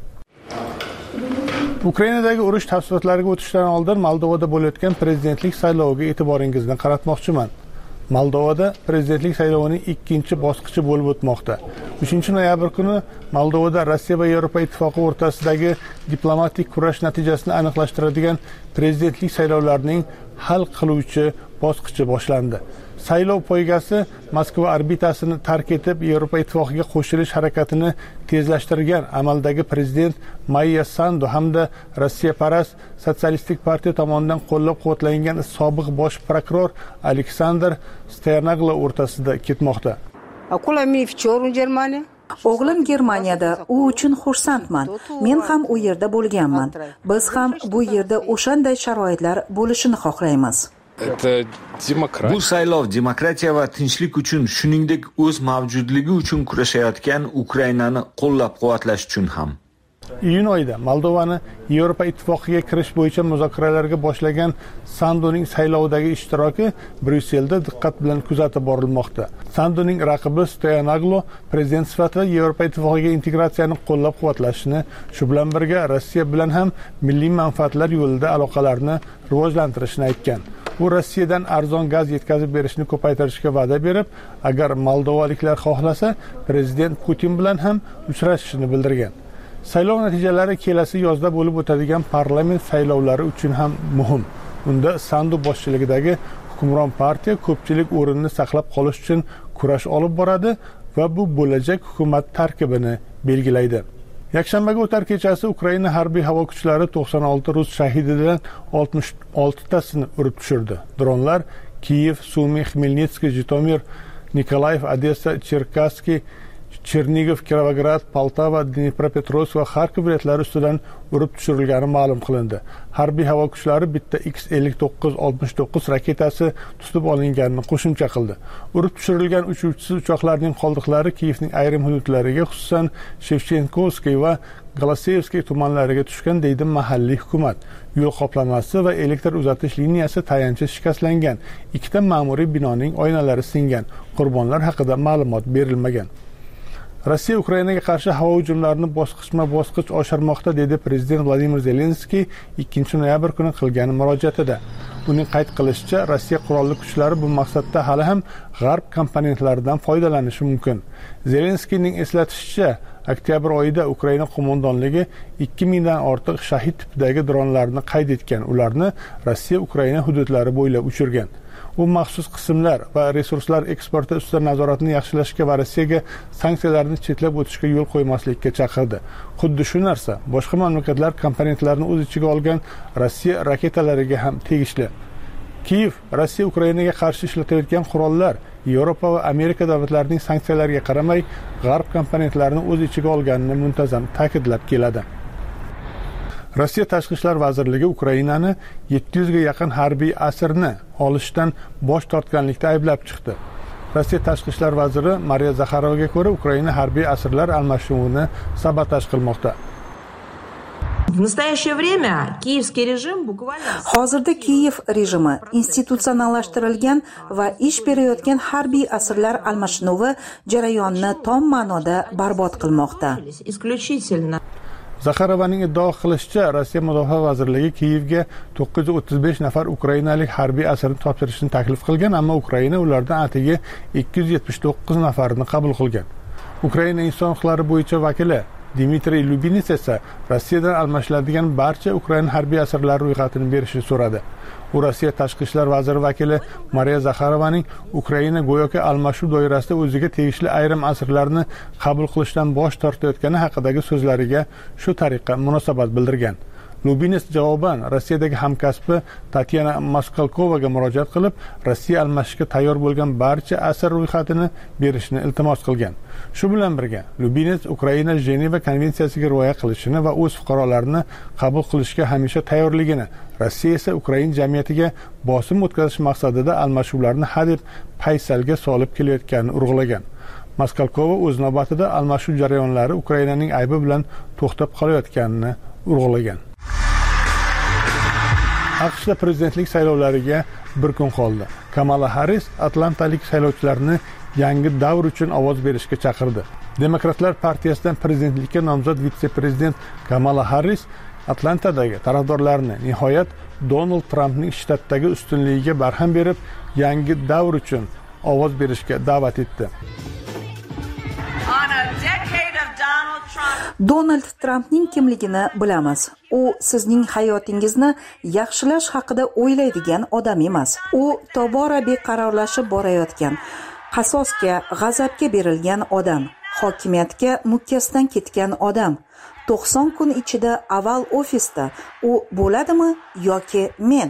Ukrainadagi urush tafsilotlariga o'tishdan oldin Moldovada bo'layotgan prezidentlik sayloviga e'tiboringizni qaratmoqchiman. Moldovada prezidentlik saylovining ikkinchi bosqichi bo'lib o'tmoqda. uchinchi noyabr kuni Moldovada Rossiya va Yevropa ittifoqi o'rtasidagi diplomatik kurash natijasini aniqlashtiradigan prezidentlik saylovlarining hal qiluvchi bosqichi boshlandi. Saylov poygasi Moskva orbitasini tark etib Yevropa ittifoqiga qo'shilish harakatini tezlashtirgan amaldagi prezident Maya Sandu hamda Rossiyaparast sotsialistik partiya tomonidan qo'llab-quvvatlangan sobiq bosh prokuror Aleksandr Sternaglo o'rtasida ketmoqda. O'g'lim Germaniyada, u uchun xursandman. Men ham u yerda bo'lganman. Biz ham bu yerda o'shanday sharoitlar bo'lishini xohlaymiz. Bu saylov demokratiya va tinchlik uchun, shuningdek o'z mavjudligi uchun kurashayotgan Ukrainani qo'llab-quvvatlash uchun ham. Iyun oyida Moldovani Yevropa ittifoqiga kirish bo'yicha muzokaralarga boshlagan Sanduning saylovdagi ishtiroki Bryusselda diqqat bilan kuzatib borilmoqda. Sanduning raqibi Stoyanoglo prezident sifatida Yevropa ittifoqiga integratsiyani qo'llab-quvvatlashini, shu bilan birga Rossiya bilan ham milliy manfaatlar yo'lida aloqalarni rivojlantirishni aytgan. U Rossiyadan arzon gaz yetkazib berishni ko'paytirishga va'da berib, agar moldovaliklar xohlasa, prezident Putin bilan ham uchrashishini bildirgan. Saylov natijalari kelasi yozda bo'lib o'tadigan parlament saylovlari uchun ham muhim. Unda Sandu boshchiligidagi hukmron partiya ko'pchilik o'rinni saqlab qolish uchun kurash olib boradi va bu bo'lajak hukumat tarkibini belgilaydi. Yakshanbaga o'tar kechasi Ukraina harbiy havo kuchlari to'qson olti rus shahididan oltmish olti tasini urib tushirdi. Dronlar Kiyev, Sumy, Xmelnitskiy, Jitomir, Nikolayev, Odessa, Cherkasskiy, Chernigov, Kirovograd, Poltava, Dnepropetrovsk va Kharkiv viloyatlari ustidan urib tushirilgani ma'lum qilindi. Harbiy havo kuchlari bitta X ellik to'qqiz oltmish to'qqiz raketasi tutib olinganini qo'shimcha qildi. Urib tushirilgan uchuvchisiz uchoqlarning qoldiqlari Kiyevning ayrim hududlariga, xususan Shevchenkovskiy va Glaseyevskiy tumanlariga tushgan deydi mahalliy hukumat. Yo'l qoplamasi va elektr uzatish liniyasi tayanchi shikastlangan. Ikkita ma'muriy binoning oynalari singan. Qurbonlar haqida ma'lumot berilmagan. Rossiya Ukrainaga qarshi havo hujumlarini bosqichma-bosqich oshirmoqda, dedi prezident Vladimir Zelenskiy ikkinchi noyabr kuni qilgan murojaatida. Uning qayd qilishicha, Rossiya qurolli kuchlari bu maqsadda hali ham g'arb komponentlaridan foydalanishi mumkin. Zelenskiyning eslatishicha, oktyabr oyida Ukraina qo'mondonligi ikki mingdan ortiq shahid tipidagi dronlarni qayd etgan. Ularni Rossiya Ukraina hududlari bo'ylab uchirgan. U maxsus qismlar va resurslar eksporti ustidan nazoratni yaxshilashga va Rossiyaga sanksiyalarni chetlab o'tishga yo'l qo'ymaslikka chaqirdi. Xuddi shu narsa boshqa mamlakatlar komponentlarini o'z ichiga olgan Rossiya raketalariga ham tegishli. Kiyev Rossiya Ukrainaga qarshi ishlatayotgan qurollar Yevropa va Amerika davlatlarining sanksiyalariga qaramay g'arb komponentlarini o'z ichiga olganini muntazam ta'kidlab keladi. Rossiya Tashqi ishlar vazirligi Ukrainani yetti yuz ga yaqin harbiy asirni olishdan bosh tortganlikda ayblab chiqdi. Rossiya Tashqi ishlar vaziri Mariya Zakharovaga ko'ra, Ukraina harbiy asirlar almashuvini sabotaj qilmoqda. Hozirda Kiyev rejimi institutsionallashtirilgan va ish berayotgan harbiy asirlar almashinuvi jarayonini tom ma'noda barbod qilmoqda. Zakharovaning iddao qilishicha, Rossiya Mudofaa vazirligi Kiyevga to'qqiz yuz o'ttiz besh nafar ukrainalik harbiy asirni topshirishni taklif qilgan, ammo Ukraina ulardan atigi ikki yuz yetmish to'qqiz nafarini qabul qilgan. Ukraina inson huquqlari bo'yicha vakili Dmitriy Lubinets esa Rossiyadan almashiladigan barcha Ukraina harbiy asirlari ro'yxatini berishni so'radi. U Rossiya Tashqi ishlar vaziri vakili Mariya Zakharovaning Ukraina go'yoki almashuv doirasida o'ziga tegishli ayrim asirlarni qabul qilishdan bosh tortayotgani haqidagi so'zlariga shu tariqa munosabat bildirgan. Lubinets javoban Rossiyadagi hamkasbi Tatyana Maskalkovaga murojaat qilib, Rossiya almashishga tayyor bo'lgan barcha asir ro'yxatini berishni iltimos qilgan. Shu bilan birga, Lubinets Ukraina Jeneva konvensiyasiga rioya qilishini va o'z fuqarolarini qabul qilishga hamisha tayyorligini, Rossiya esa Ukraina jamiyatiga bosim o'tkazish maqsadida almashuvlarni hadeb paysalga solib kelayotganini urg'ulagan. Maskalkova o'z navbatida almashuv jarayonlari Ukrainaning aybi bilan to'xtab qolayotganini urg'ulagan. AQShda prezidentlik saylovlariga bir kun qoldi. Kamala Harris atlantalik saylovchilarni yangi davr uchun ovoz berishga chaqirdi. Demokratlar partiyasidan prezidentlikka nomzod vitse-prezident Kamala Harris Atlantadagi tarafdorlarini nihoyat Donald Trampning shtatdagi ustunligiga barham berib, yangi davr uchun ovoz berishga da'vat etdi. Donald Trampning kimligini bilamiz. U sizning hayotingizni yaxshilash haqida o'ylaydigan odam emas. U tobora beqarorlashib borayotgan, qasosga, g'azabga berilgan odam, hokimiyatga mukkasidan ketgan odam. to'qson kun ichida Oval ofisda u bo'ladimi yoki men?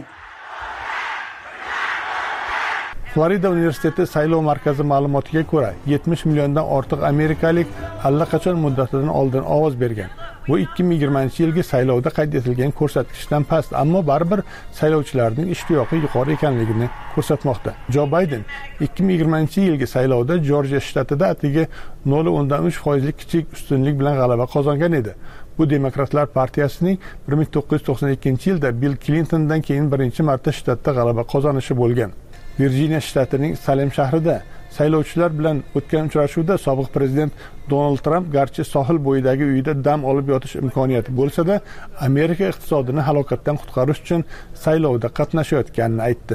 Florida universiteti saylov markazi ma'lumotiga ko'ra, yetmish milliondan ortiq amerikalik allaqachon muddatidan oldin ovoz bergan. Bu ikki ming yigirmanchi yilgi saylovda qayd etilgan ko'rsatkichdan past, ammo baribir saylovchilarning ishtiyoqi yuqori ekanligini ko'rsatmoqda. Joe Biden ikki ming yigirmanchi yilgi saylovda Jorjiya shtatida atigi nol nuqta o'ndan uch foizlik kichik ustunlik bilan g'alaba qozongan edi. Bu Demokratlar partiyasining bir ming to'qqiz yuz to'qson ikkinchi yilda Bill Clintondan keyin birinchi marta shtatda g'alaba qozonishi bo'lgan. Virjiniya shtatining Salem shahrida saylovchilar bilan o'tgan uchrashuvda sobiq prezident Donald Trump garchi sohil bo'yidagi uyida dam olib yotish imkoniyati bo'lsa-da, Amerika iqtisodini halokatdan qutqarish uchun saylovda qatnashayotganini aytdi.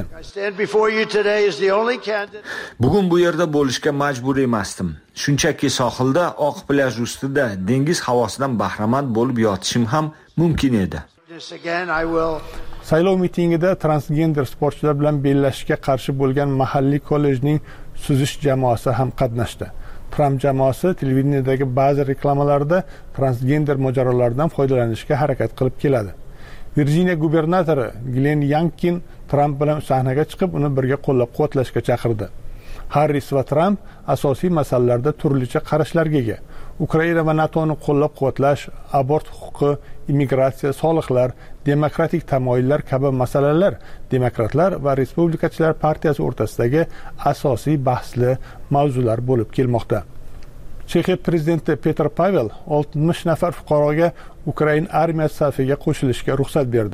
Bugun bu yerda bo'lishga majbur emasdim. Shunchaki sohilda oq plyaj ustida dengiz havosidan bahramand bo'lib yotishim ham mumkin edi. Saylov mitingida transgender sportchilar bilan bellashishga qarshi bo'lgan mahalliy kollejning suzish jamoasi ham qatnashdi. Trump jamoasi televideniyadagi ba'zi reklamalarda transgender mojarolardan foydalanishga harakat qilib keladi. Virjiniya gubernatori Glenn Youngkin Trump bilan sahnaga chiqib, uni birga qo'llab-quvvatlashga chaqirdi. Harris va Trump asosiy masalalarda turlicha qarashlarga ega. Ukraina va NATOni qo'llab-quvvatlash, abort huquqi, immigratsiya, soliqlar, demokratik tamoyillar kabi masalalar demokratlar va respublikachilar partiyasi o'rtasidagi asosiy bahsli mavzular bo'lib kelmoqda. Chexiya prezidenti Petr Pavel oltmish nafar fuqaroga Ukraina armiyasi safiga qo'shilishga ruxsat berdi.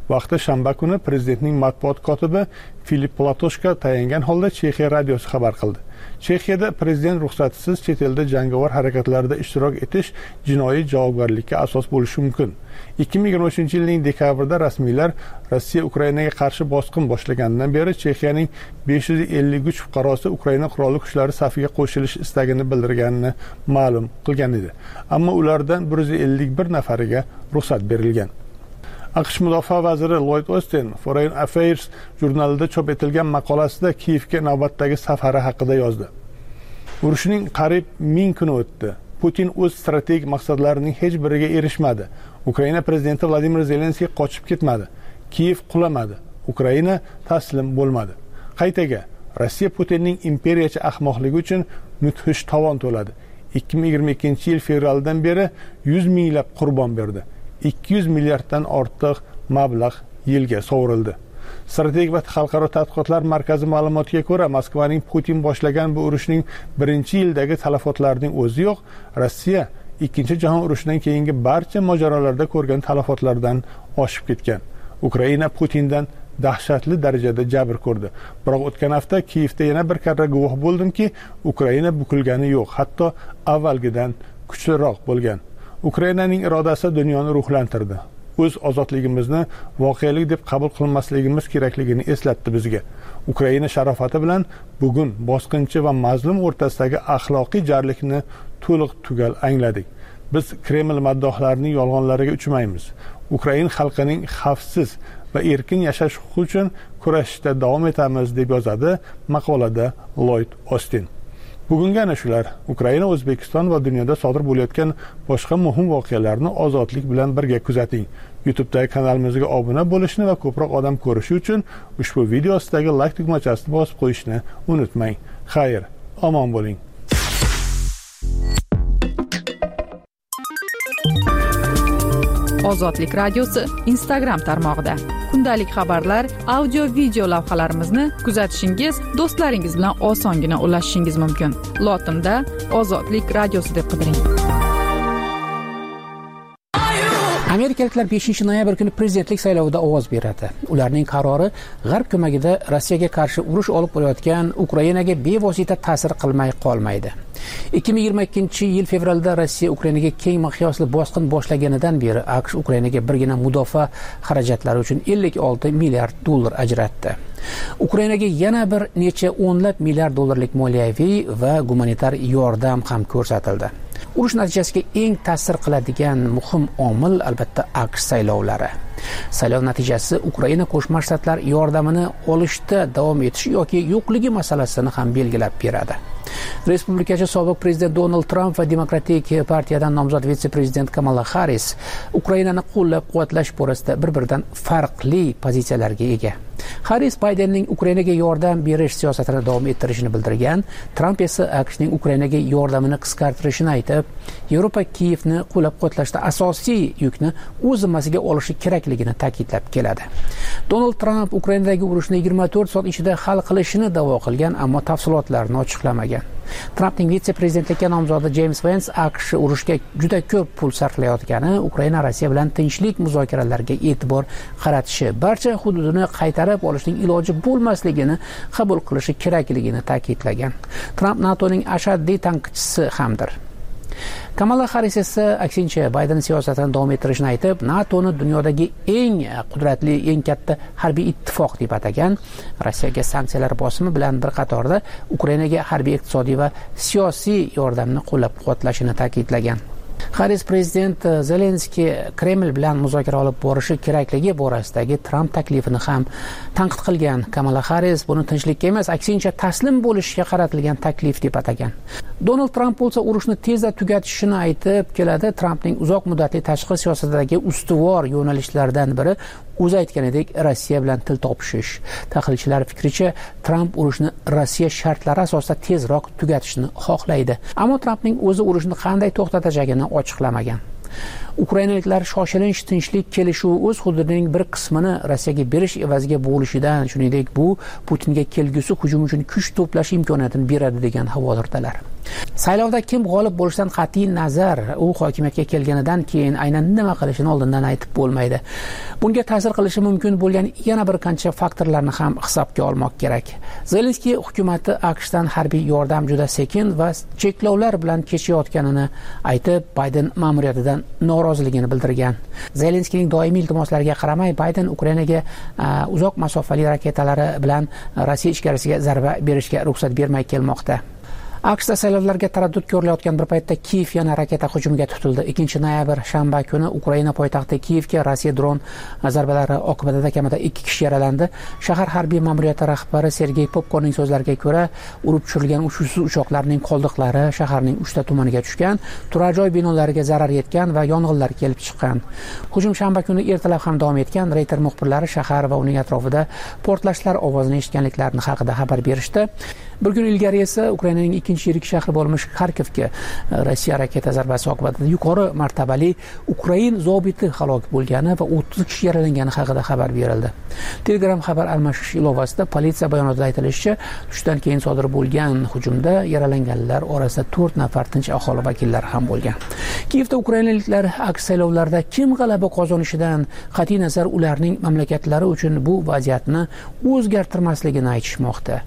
vaqti shanba kuni prezidentning matbuot kotibi Filip Platoshka tayangan holda Chexiya radiosi xabar qildi. Chexiyada prezident ruxsatisiz chet elda jangovar harakatlarda ishtirok etish jinoiy javobgarlikka asos bo'lishi mumkin. ikki ming yigirma uchinchi yilning dekabrida rasmiylar Rossiya Ukrainaga qarshi bosqin boshlaganidan beri Chexiyaning besh yuz ellik uch fuqarosi Ukraina qurolli kuchlari safiga qo'shilish istagini bildirganini ma'lum qilgan edi. Ammo ulardan bir yuz ellik bir nafariga ruxsat berilgan. AQSh mudofaa vaziri Lloyd Austin Foreign Affairs jurnalida chop etilgan maqolasida Kiyevga navbatdagi safari haqida yozdi. Urushning qariyb ming kuni o'tdi. Putin o'z strategik maqsadlarining hech biriga erishmadi. Ukraina prezidenti Vladimir Zelenskiy qochib ketmadi. Kiyev qulamadi. Ukraina taslim bo'lmadi. Qaytaga Rossiya Putinning imperiyachi ahmoqligi uchun mudhish tovon to'ladi. ikki ming yigirma ikkinchi yil fevraldan beri yuz minglab qurbon berdi. ikki yuz milliarddan ortiq mablag' yilga sovurildi. Strategik va xalqaro tadqiqotlar markazi ma'lumotiga ko'ra, Moskvaning Putin boshlagan bu urushning birinchi yildagi talafotlarning o'zi yo'q, Rossiya ikkinchi jahon urushidan keyingi barcha mojarolarda ko'rgan talafotlardan oshib ketgan. Ukraina Putindan dahshatli darajada jabr ko'rdi. Biroq o'tgan hafta Kiyevda yana bir karra guvoh bo'ldimki, Ukraina bukilgani yo'q, hatto avvalgidan kuchliroq bo'lgan. Ukrainaning irodasi dunyoni ruhlantirdi. O'z ozodligimizni voqelik deb qabul qilmasligimiz kerakligini eslatdi bizga. Ukraina sharofati bilan bugun bosqinchi va mazlum o'rtasidagi axloqiy jarlikni to'liq tugal angladik. Biz Kreml maddohlarining yolg'onlariga uchmaymiz. Ukraina xalqining xavfsiz va erkin yashash huquqi uchun kurashishda davom etamiz, deb yozadi maqolada Lloyd Austin. Bugungi ana shular. Ukraina, O'zbekiston va dunyoda sodir bo'layotgan boshqa muhim voqealarni ozodlik bilan birga kuzating. YouTube'dagi kanalimizga obuna bo'lishni va ko'proq odam ko'rishi uchun ushbu video ostidagi like tugmachasini bosib qo'yishni unutmang. Xayr, omon bo'ling. Ozodlik radiosi Instagram tarmog'ida kundalik xabarlar, audio video lavhalarimizni kuzatishingiz, do'stlaringiz bilan osongina ulashishingiz mumkin. Lotinda Ozodlik radiosi deb qidiring. Amerikaliklar beshinchi noyabr kuni prezidentlik saylovida ovoz beradi. Ularning qarori G'arb ko'magida Rossiyaga qarshi urush olib borayotgan Ukrainaga bevosita ta'sir qilmay qolmaydi. ikki ming yigirma ikkinchi yil fevralda Rossiya Ukrainaga keng miqyosli bosqin boshlaganidan beri AQSh Ukrainaga birgina mudofaa xarajatlari uchun ellik olti milliard dollar ajratdi. Ukrainaga yana bir necha o'nlab milliard dollarlik moliyaviy va gumanitar yordam ham ko'rsatildi. Urush natijasiga eng ta'sir qiladigan muhim omil albatta AQSh saylovlari. Saylov natijasi Ukraina Qo'shma Shtatlar yordamini olishda davom etish yoki yo'qligi masalasini ham belgilab beradi. Respublikachi sobiq prezident Donald Trump va Demokratik partiyadan nomzod vitse-prezident Kamala Harris Ukrainani qo'llab-quvvatlash borasida bir-biridan farqli pozitsiyalarga ega. Harris Bidenning Ukrainaga yordam berish siyosatini davom ettirishini bildirgan, Trump esa AQShning Ukrainaga yordamini qisqartirishini aytib, Yevropa Kiyevni qo'llab-quvvatlashda asosiy yukni o'z zimmasiga olishi kerakligini ta'kidlab keladi. Donald Trump Ukrainadagi urushni yigirma to'rt soat ichida hal qilishini da'vo qilgan, ammo tafsilotlarni ochiqlamagan. Trumpning vitse-prezidentlikka nomzodi James Vance AQSh urushga juda ko'p pul sarflayotgani, Ukraina Rossiya bilan tinchlik muzokaralariga e'tibor qaratishi, barcha hududini qaytarib olishning iloji bo'lmasligini qabul qilishi kerakligini ta'kidlagan. Trump NATOning ashaddiy tanqidchisi hamdir. Kamala Harris esa aksincha Biden siyosatini davom ettirishini aytib, NATOni dunyodagi eng qudratli, eng katta harbiy ittifoq deb atagan. Rossiyaga sanksiyalar bosimi bilan bir qatorda Ukrainaga harbiy, iqtisodiy va siyosiy yordamni qo'llab-quvvatlashini ta'kidlagan. Harris prezident Zelenskiy Kreml bilan muzokara olib borishi kerakligi borasidagi Trump taklifini ham tanqid qilgan. Kamala Harris buni tinchlikka emas, aksincha taslim bo'lishga qaratilgan taklif deb atagan. Donald Trump bo'lsa urushni tezda tugatishini aytib keladi. Trumpning uzoq muddatli tashqi siyosatidagi ustuvor yo'nalishlaridan biri o'zi aytganidek Rossiya bilan til topishish. Tahlilchilar fikricha, Trump urushni Rossiya shartlari asosida tezroq tugatishni xohlaydi. Ammo Trumpning o'zi urushni qanday to'xtatacagini ochiqlamagan. Ukrainaliklar shoshilinch tinchlik kelishuvi o'z hududining bir qismini Rossiyaga berish evaziga bo'lishidan, shuningdek bu Putinga kelgusi hujum uchun kuch to'plash imkoniyatini beradi degan xavotirdalar. Saylovda kim g'olib bo'lishidan qat'iy nazar, u hokimiyatga kelganidan keyin aynan nima qilishini oldindan aytib bo'lmaydi. Bunga ta'sir qilishi mumkin bo'lgan yana bir qancha faktorlarni ham hisobga olmoq kerak. Zelenskiy hukumatı AQShdan harbiy yordam juda sekin va cheklovlar bilan kechayotganini aytib, Bayden ma'muriyatidan noroziligini bildirgan. Zelenskiyning doimiy iltimoslariga qaramay, Bayden Ukrainaga uzoq masofali raketalari bilan Rossiya ichkarisiga zarba berishga ruxsat bermay kelmoqda. AQShda saylovlarga taraddud ko'rilayotgan bir paytda Kiyev yana raketa hujumiga tutildi. ikkinchi noyabr shanba kuni Ukraina poytaxti Kiyevga Rossiya dron zarbalari oqibatida kamida ikki kishi yaralandi. Shahar harbiy ma'muriyati rahbari Sergey Popkorning so'zlariga ko'ra, urib tushirilgan uchuvchisiz uchoqlarning qoldiqlari shaharning uchta tumaniga tushgan, turar joy binolariga zarar yetgan va yong'inlar kelib chiqqan. Hujum shanba kuni ertalab ham davom etgan. Reuters muxbirlari shahar va uning atrofida portlashlar ovozini eshitganliklarini haqida xabar berishdi. Bir kun ilgari esa Ukrainaning ikkinchi yirik shahri bo'lmish Kharkivga Rossiya raketa zarbasi oqibatida yuqori martabali Ukrain zobiti halok bo'lgani va o'ttiz kishi yaralangani haqida xabar berildi. Telegram xabar almashish ilovasida politsiya bayonotida aytilishicha, tushdan keyin sodir bo'lgan hujumda yaralanganlar orasida to'rt nafar tinch aholi vakillari ham bo'lgan. Kiyevda ukrainaliklar AQSh saylovlarida kim g'alaba qozonishidan qat'iy nazar ularning mamlakatlari uchun bu vaziyatni o'zgartirmasligini aytishmoqda.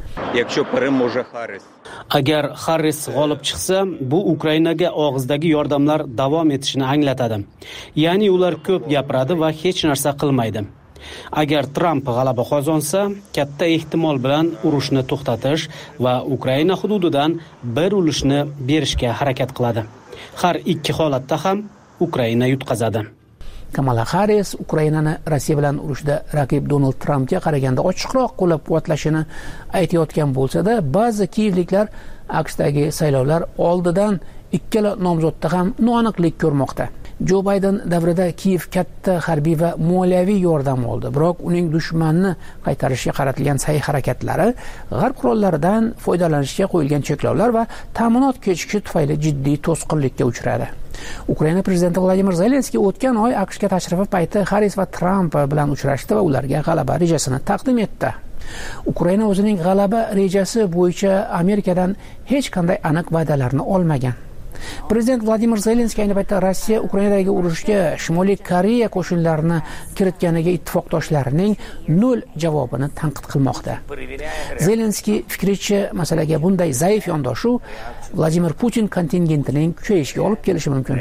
Agar Harris g'olib chiqsa, bu Ukrainaga og'izdagi yordamlar davom etishini anglatadi. Ya'ni ular ko'p gapiradi va hech narsa qilmaydi. Agar Trump g'alaba qozonsa, katta ehtimol bilan urushni to'xtatish va Ukraina hududidan bir ulushni berishga harakat qiladi. Har ikki holatda ham Ukraina yutqazadi. Kamala Harris Ukrainani Rossiya bilan urushda raqib Donald Trampga qaraganda ochiqroq qo'llab-quvvatlashini aytayotgan bo'lsa-da, ba'zi kiyevliklar AQShdagi saylovlar oldidan ikkala nomzodda ham noaniqlik ko'rmoqda. Jo Bayden davrida Kiyev katta harbiy va moliyaviy yordam oldi, biroq uning dushmanni qaytarishga qaratilgan sa'y harakatlari, g'arb qurollaridan foydalanishga qo'yilgan cheklovlar va ta'minot kechikishi tufayli jiddiy to'sqinlikka uchradi. Ukraina prezidenti Vladimir Zelenskiy o'tgan oy AQShga tashrifi payti Harris va Trump bilan uchrashdi va ularga g'alaba rejasini taqdim etdi. Ukraina o'zining g'alaba rejasi bo'yicha Amerikadan hech qanday aniq va'dalarni olmagan. Prezident Vladimir Zelenskiy ayni paytda Rossiya Ukrainadagi urushga Shimoliy Koreya qo'shinlarini kiritganiga ittifoqdoshlarining nol javobini tanqid qilmoqda. Zelenskiy fikricha, masalaga bunday zaif yondashuv Vladimir Putin kontingentining kuchayishiga olib kelishi mumkin.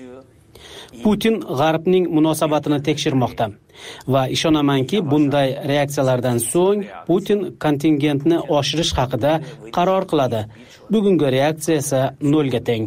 Putin G'arbning munosabatini tekshirmoqda va ishonamanki, bunday reaksiyalardan so'ng Putin kontingentni oshirish haqida qaror qiladi. Bugungi reaksiya esa nolga teng.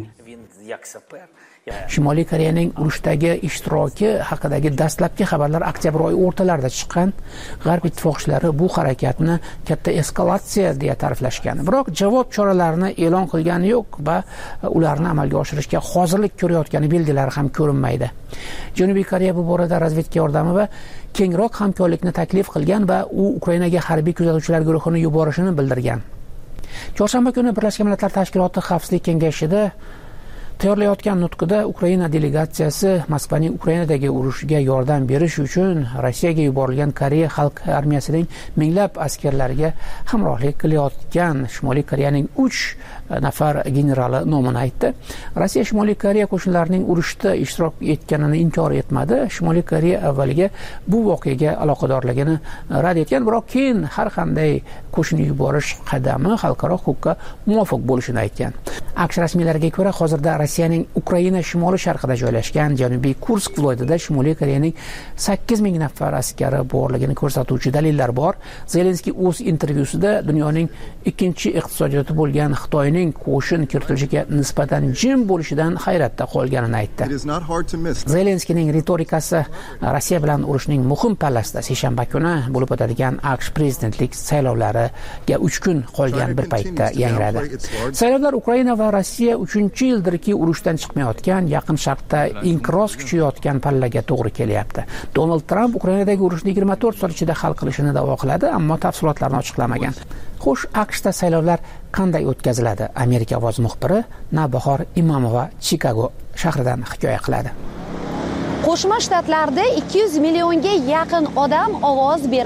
Shimoliy Koreyaning urushdagi ishtiroki haqidagi dastlabki xabarlar oktyabr oyi o'rtalarida chiqqan. G'arb ittifoqchilari bu harakatni katta eskalatsiya deya ta'riflashgan. Biroq javob choralarini e'lon qilgani yo'q va ularni amalga oshirishga hozirlik ko'rayotgani belgilari ham ko'rinmaydi. Janubiy Koreya bu borada razvedka yordami va kengroq hamkorlikni taklif qilgan va u Ukrainaga harbiy kuzatuvchilar guruhini yuborishini bildirgan. Chorshanba kuni Birlashgan Millatlar Tashkiloti Xavfsizlik kengashida tayyorlayotgan nutqida Ukraina delegatsiyasi Moskvaning Ukrainadagi urushga yordam berish uchun Rossiyaga yuborilgan Koreya xalq armiyasining minglab askarlariga hamrohlik qilayotgan Shimoliy Koreyaning uch nafar generali nomini aytdi. Rossiya Shimoliy Koreya qo'shinlarining urushda ishtirok etganini inkor etmadi. Shimoliy Koreya avvaliga bu voqeaga aloqadorligini rad etgan, biroq keyin har qanday qo'shin yuborish qadami xalqaro huquqqa muvofiq bo'lishini aytgan. AQSh rasmiylariga ko'ra, hozirda Rossiyaning Ukraina shimoli sharqida joylashgan Janubiy Kursk viloyatida Shimoliy Koreyaning sakkiz ming nafar askari borligini ko'rsatuvchi dalillar bor. Zelenskiy o'z intervyusida dunyoning ikkinchi iqtisodiyoti bo'lgan Xitoyning qo'shin kiritilishiga nisbatan jim bo'lishidan hayratda qolganini aytdi. Zelenskiyning ritorikasi Rossiya bilan urushning muhim pallasida seshanba kuni bo'lib o'tadigan AQSh prezidentlik saylovlariga uch kun qolgan bir paytda yangradi. Saylovlar Ukraina va Rossiya uchinchi yildirki urushdan chiqmayotgan, yaqin sharqda inqiroz kuchayotgan pallaga to'g'ri kelyapti. Donald Trump Ukrainadagi urushni yigirma to'rt soat ichida hal qilishini da'vo qiladi, ammo tafsilotlarni ochiqlamagan. Xo'sh, AQShda saylovlar qanday o'tkaziladi? Amerika ovoz muxbiri Navbahor Imomova Chikago shahridan hikoya qiladi. Qo'shma Shtatlarda ikki yuz millionga yaqin odam ovoz berish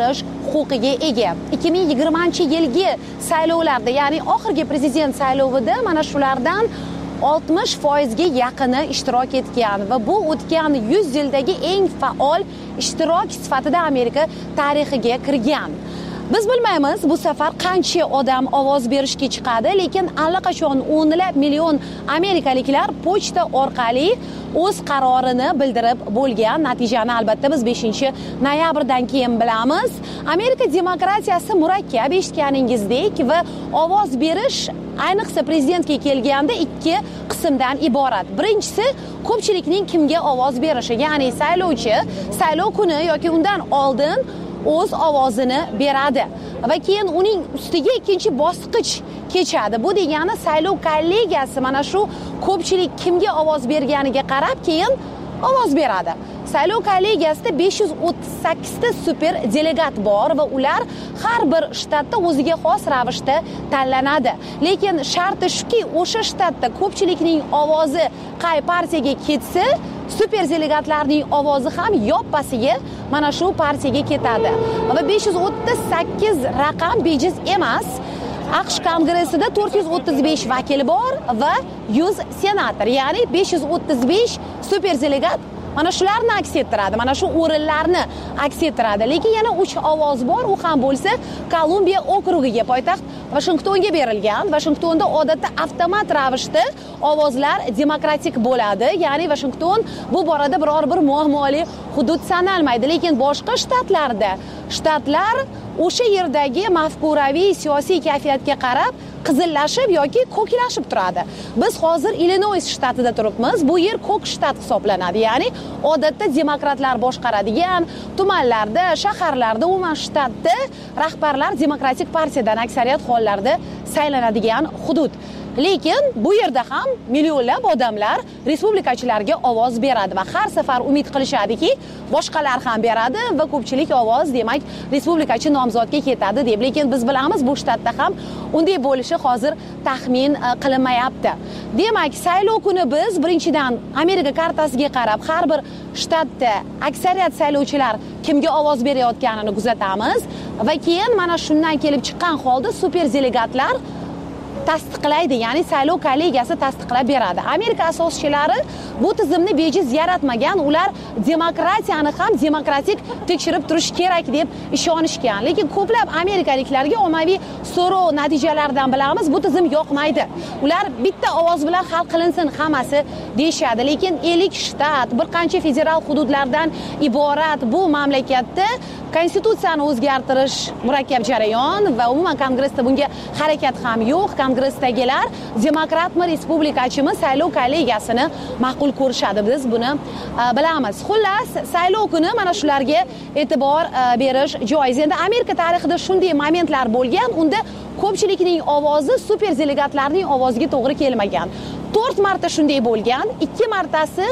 huquqiga ega. ikki ming yigirmanchi yilgi saylovlarda, ya'ni oxirgi prezident saylovida mana shulardan oltmish foizga yaqini ishtirok etgan va bu o'tgan yuz yildagi eng faol ishtirok sifatida Amerika tarixiga kirgan. Biz bilmaymiz bu safar qancha odam ovoz berishga chiqadi, lekin allaqachon o'nlab million amerikaliklar pochta orqali o'z qarorini bildirib bo'lgan. Natijani albatta biz beshinchi noyabrdan keyin bilamiz. Amerika demokratiyasi murakkab, eshitganingizdek, va ovoz berish ayniqsa prezidentga kelganda ikki qismdan iborat. Birinchisi ko'pchilikning kimga ovoz berishi, ya'ni saylovchi saylov kuni yoki undan oldin o'z ovozini beradi va keyin uning ustiga ikkinchi bosqich kechadi. Bu degani saylov kollegiyasi mana shu ko'pchilik kimga ovoz berganiga qarab keyin ovoz beradi. Saylov kollegiyasida besh yuz o'ttiz sakkiz ta super delegat bor va ular har bir shtatda o'ziga xos ravishda tanlanadi. Lekin sharti shuki, o'sha shtatda ko'pchilikning ovozi qay partiyaga ketsa, super delegatlarning ovozi ham yoppasiga mana shu partiyaga ketadi. Va besh yuz o'ttiz sakkiz raqam bejiz emas. AQSh kongressida to'rt yuz o'ttiz besh vakil bor va yuz senator, ya'ni besh yuz o'ttiz besh super delegat mana shularni aks ettiradi, mana shu o'rinlarni aks ettiradi. Lekin yana uch ovoz bor, u ham bo'lsa Kolumbiya okrugiga, poytaxt Vashingtonga berilgan. Vashingtonda odatda avtomat ravishda ovozlar demokratik bo'ladi, ya'ni Vashington bu borada biror bir muammoli hudud sanalmaydi. Lekin boshqa shtatlarda shtatlar o'sha yerdagi mafkuraviy siyosiy kayfiyatga qarab qizillashib yoki ko'klashib turadi. Biz hozir Illinois shtatida turibmiz. Bu yer ko'k shtat hisoblanadi. Ya'ni odatda demokratlar boshqaradigan tumanlarda, shaharlarda, umuman shtatda rahbarlar demokratik partiyadan aksariyat hollarda saylanadigan hudud. Lekin bu yerda ham millionlab odamlar respublikachilarga ovoz beradi va har safar umid qilishadiki, boshqalar ham beradi va ko'pchilik ovoz, demak, respublikachi nomzodga ketadi deb. Lekin biz bilamiz, bu shtatda ham unday bo'lishi hozir taxmin qilinmayapti. Demak, saylov kuni biz birinchidan Amerika kartasiga qarab har bir shtatda aksariyat saylovchilar kimga ovoz berayotganini kuzatamiz va keyin mana shundan kelib chiqqan holda super delegatlar tasdiqlaydi, ya'ni saylov kollegiyasi tasdiqlab beradi. Amerika asoschilari bu tizimni bejiz yaratmagan, ular demokratiyani ham demokratik tekshirib turish kerak deb ishonishgan. Lekin ko'plab amerikaliklarga ommaviy so'rov natijalaridan bilamiz, bu tizim yoqmaydi. Ular bitta ovoz bilan hal qilinsin hammasi deyshadi. Lekin ellik shtat, bir qancha federal hududlardan iborat bu mamlakatda konstitutsiyani o'zgartirish murakkab jarayon va umuman kongressda bunga harakat ham yo'q. Kongressdagilar demokratmi, respublikachimi saylov kollegiyasini ma'qul ko'rishadi. Biz buni bilamiz. Xullas, saylov kuni mana shularga e'tibor berish joiz. Endi Amerika tarixida shunday momentlar bo'lgan, unda ko'pchilikning ovozi super delegatlarning ovoziga to'g'ri kelmagan. to'rt marta shunday bo'lgan, ikki martasi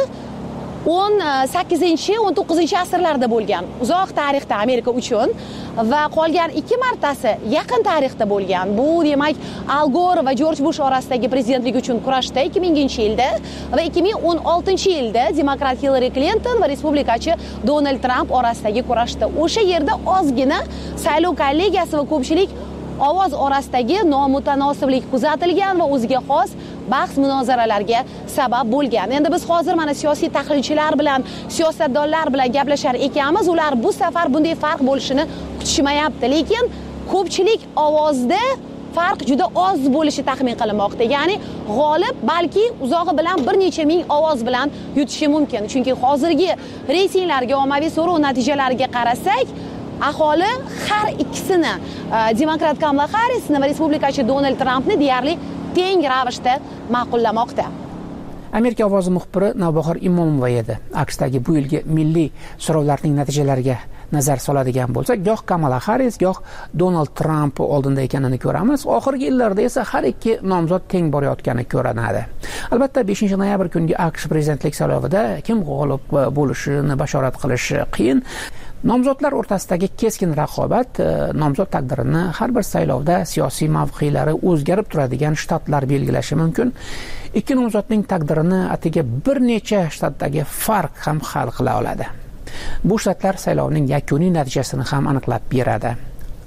o'n sakkizinchi o'n to'qqizinchi asrlarda bo'lgan. Uzoq tarixda Amerika uchun va qolgan ikki martasi yaqin tarixda bo'lgan. Bu demak Al Gore va Jorj Bush orasidagi prezidentlik uchun kurashda ikki minginchi yilda va ikki ming o'n oltinchi yilda demokrat Hillary Clinton va respublikachi Donald Trump orasidagi kurashda. O'sha yerda ozgina saylov kollegiyasi va ko'pchilik ovoz orasidagi nomutanosiblik kuzatilgan va o'ziga xos bahs munozaralarga sabab bo'lgan. Endi biz hozir mana siyosiy tahlilchilar bilan, siyosatdonlar bilan gaplashar ekanmiz. Ular bu safar bunday farq bo'lishini kutishmayapti. Lekin ko'pchilik ovozda farq juda oz bo'lishi taxmin qilinmoqda. Ya'ni g'olib balki uzog'i bilan bir necha ming ovoz bilan yutishi mumkin. Chunki hozirgi reytinglarga, ommaviy so'rov natijalariga qarasak, aholi har ikkisini, demokrat Kamala Harrisni va respublikachi Donald Trampni deyarli teng ravishda ma'qullamoqda. Amerika ovozi muxbiri Navbahor Imomova edi. AQShdagi bu yilgi milliy so'rovlarning natijalariga nazar soladigan bo'lsak, goh Kamala Harris, goh Donald Trump oldinda ekanini ko'ramiz. Oxirgi yillarda esa har ikki nomzod teng borayotgani ko'rinadi. Albatta beshinchi noyabr kungi AQSh prezidentlik saylovida kim g'olib bo'lishini bashorat qilish qiyin. Nomzodlar o'rtasidagi keskin raqobat nomzod taqdirini har bir saylovda siyosiy mavqelari o'zgarib turadigan shtatlar belgilashi mumkin. Ikki nomzodning taqdirini atigi bir necha shtatdagi farq ham hal qila oladi. Bu shtatlar saylovning yakuniy natijasini ham aniqlab beradi.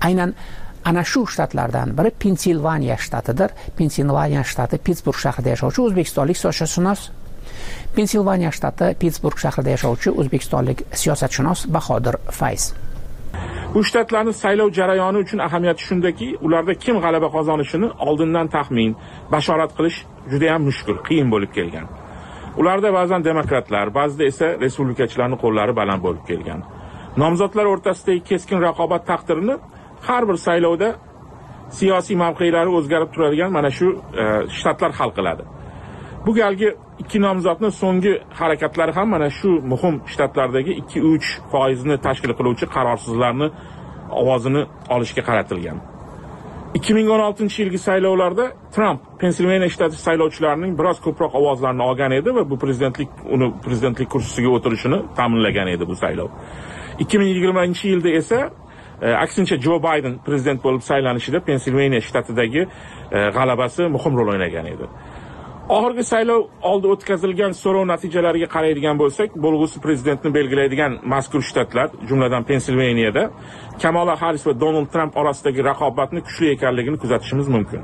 aynan ana shu shtatlardan biri Pensilvaniya shtatidir. Pensilvaniya shtati Pittsburg shahrida yashovchi o'zbekistonlik siyosatshunos Pensilvaniya shtati Pittsburg shahrida yashovchi o'zbekistonlik siyosatshunos Bahodir Fayz. Bu shtatlarning saylov jarayoni uchun ahamiyati shundaki, ularda kim g'alaba qozonishini oldindan taxmin, bashorat qilish juda ham mushkul, qiyin bo'lib kelgan. Ularda ba'zan demokratlar, ba'zida esa respublikachilarning qo'llari baland bo'lib kelgan. Nomzodlar o'rtasidagi keskin raqobat taqdirini har bir saylovda siyosiy mavqelari o'zgarib turadigan mana shu e, shtatlar hal qiladi. Bu galgi ikki nomzodni so'nggi harakatlari ham mana shu muhim shtatlardagi ikki uch foizni tashkil qiluvchi qarorsizlarni ovozini olishga qaratilgan. ikki ming o'n oltinchi yilgi saylovlarda Trump Pensilvaniya shtati saylovchilarining biroz ko'proq ovozlarni olgan edi va bu prezidentlik uni prezidentlik kursisiga o'tirishini ta'minlagan edi bu saylov. ikki ming yigirmanchi yilda esa e, aksincha Joe Biden prezident bo'lib saylanishida Pensilvaniya shtatidagi e, g'alabasi muhim rol o'ynagan edi. Oxirgi saylov oldi o'tkazilgan so'rov natijalariga qaraydigan bo'lsak, bo'lg'usi prezidentni belgilaydigan mazkur shtatlar, jumladan Pensilvaniyada Kamala Harris va Donald Trump orasidagi raqobatni kuchli ekanligini kuzatishimiz mumkin.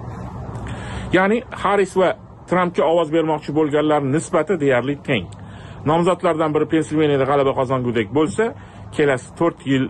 Ya'ni Harris va Trumpga ovoz bermoqchi bo'lganlarning nisbati deyarli teng. Nomzodlardan biri Pensilvaniyada g'alaba qozongudek bo'lsa, kelasi to'rt yil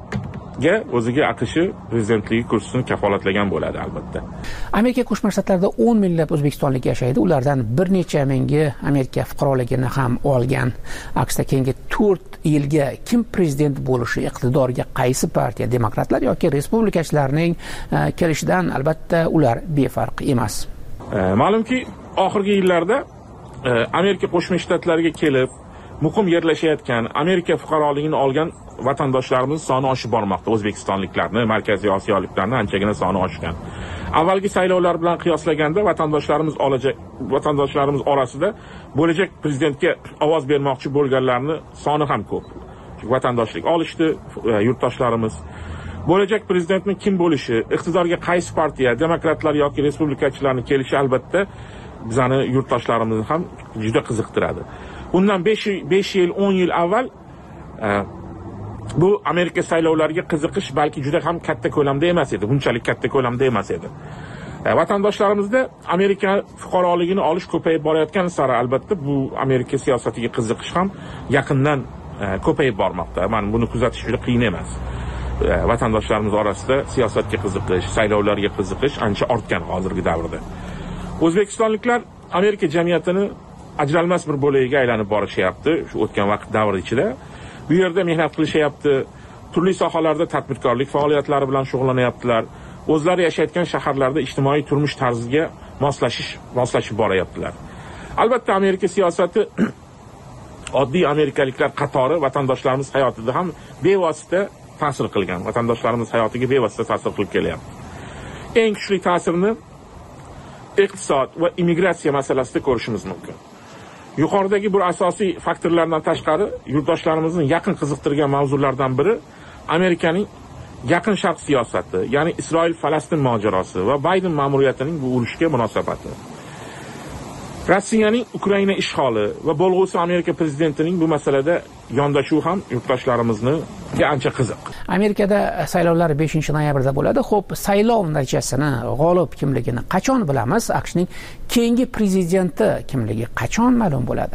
ga o'ziga aqshi prezidentligi kursini kafolatlagan bo'ladi albatta. Amerika Qo'shma Shtatlarida o'n minglab o'zbekistonlik yashaydi. Ulardan bir necha mingi Amerika fuqaroligini ham olgan. Aksida keyingi to'rt yilga kim prezident bo'lishi, iqtidorga qaysi partiya, demokratlar yoki respublikachilarning kelishidan albatta ular befarq emas. E, ma'lumki, oxirgi yillarda e, Amerika Qo'shma Shtatlariga kelib muqim yerlashayotgan, Amerika fuqaroligini olgan vatandoshlarimiz soni oshib bormoqda. O'zbekistonliklarni, Markaziy Osiyoliklarni anchagina soni oshgan. Avvalgi saylovlar bilan qiyoslaganda vatandoshlarimiz olajak vatandoshlarimiz orasida bo'lajak prezidentga ovoz bermoqchi bo'lganlarning soni ham ko'p. Chunki vatandoshlik olishdi yurtdoshlarimiz. Bo'lajak prezidentning kim bo'lishi, iqtidorga qaysi partiya, demokratlar yoki respublikachilarning kelishi albatta bizani yurtdoshlarimizni ham juda qiziqtiradi. Undan besh yil, o'n yil avval e, bu Amerika saylovlariga qiziqish balki juda ham katta ko'lamda emas edi, bunchalik katta ko'lamda emas edi. E, vatandoshlarimizda Amerika fuqaroligini olish ko'payib borayotgan sari albatta bu Amerika siyosatiga qiziqish ham yaqindan e, ko'payib bormoqda. Mana buni kuzatish juda qiyin emas. E, vatandoshlarimiz orasida siyosatga qiziqish, saylovlarga qiziqish ancha ortgan hozirgi davrda. O'zbekistonliklar Amerika jamiyatini ajralmas bir bo'lagiga aylanib borishyapti shu o'tgan vaqt davri ichida. Bu yerda mehnat qilishyapti, turli sohalarda tadbirkorlik faoliyatlari bilan shug'ullanyaptilar. O'zlari yashayotgan shaharlarda ijtimoiy turmush tarziga moslashish, moslashib boryaptilar. Albatta Amerika siyosati oddiy amerikaliklar qatori vatandoshlarimiz hayotida ham bevosita ta'sir qilgan, vatandoshlarimiz hayotiga bevosita ta'sir qilib kelyapti. Eng kuchli ta'sirni iqtisod va immigratsiya masalasida ko'rishimiz mumkin. Yuqoridagi bir asosiy faktorlardan tashqari, yurtdoshlarimizning yaqin qiziqtirgan mavzulardan biri Amerikaning yaqin sharq siyosati, ya'ni Isroil-Falastin mojarosi va Bayden ma'muriyatining bu urushga munosabati. Rossiyaning Ukraina ishg'oli va bo'lg'usi Amerika prezidentining bu masalada yondashuvi ham yurtdoshlarimizni ancha qiziq. Amerikada saylovlar beshinchi noyabrda bo'ladi. Xo'p, saylov natijasini, g'olib kimligini qachon bilamiz? AQShning keyingi prezidenti kimligi qachon ma'lum bo'ladi?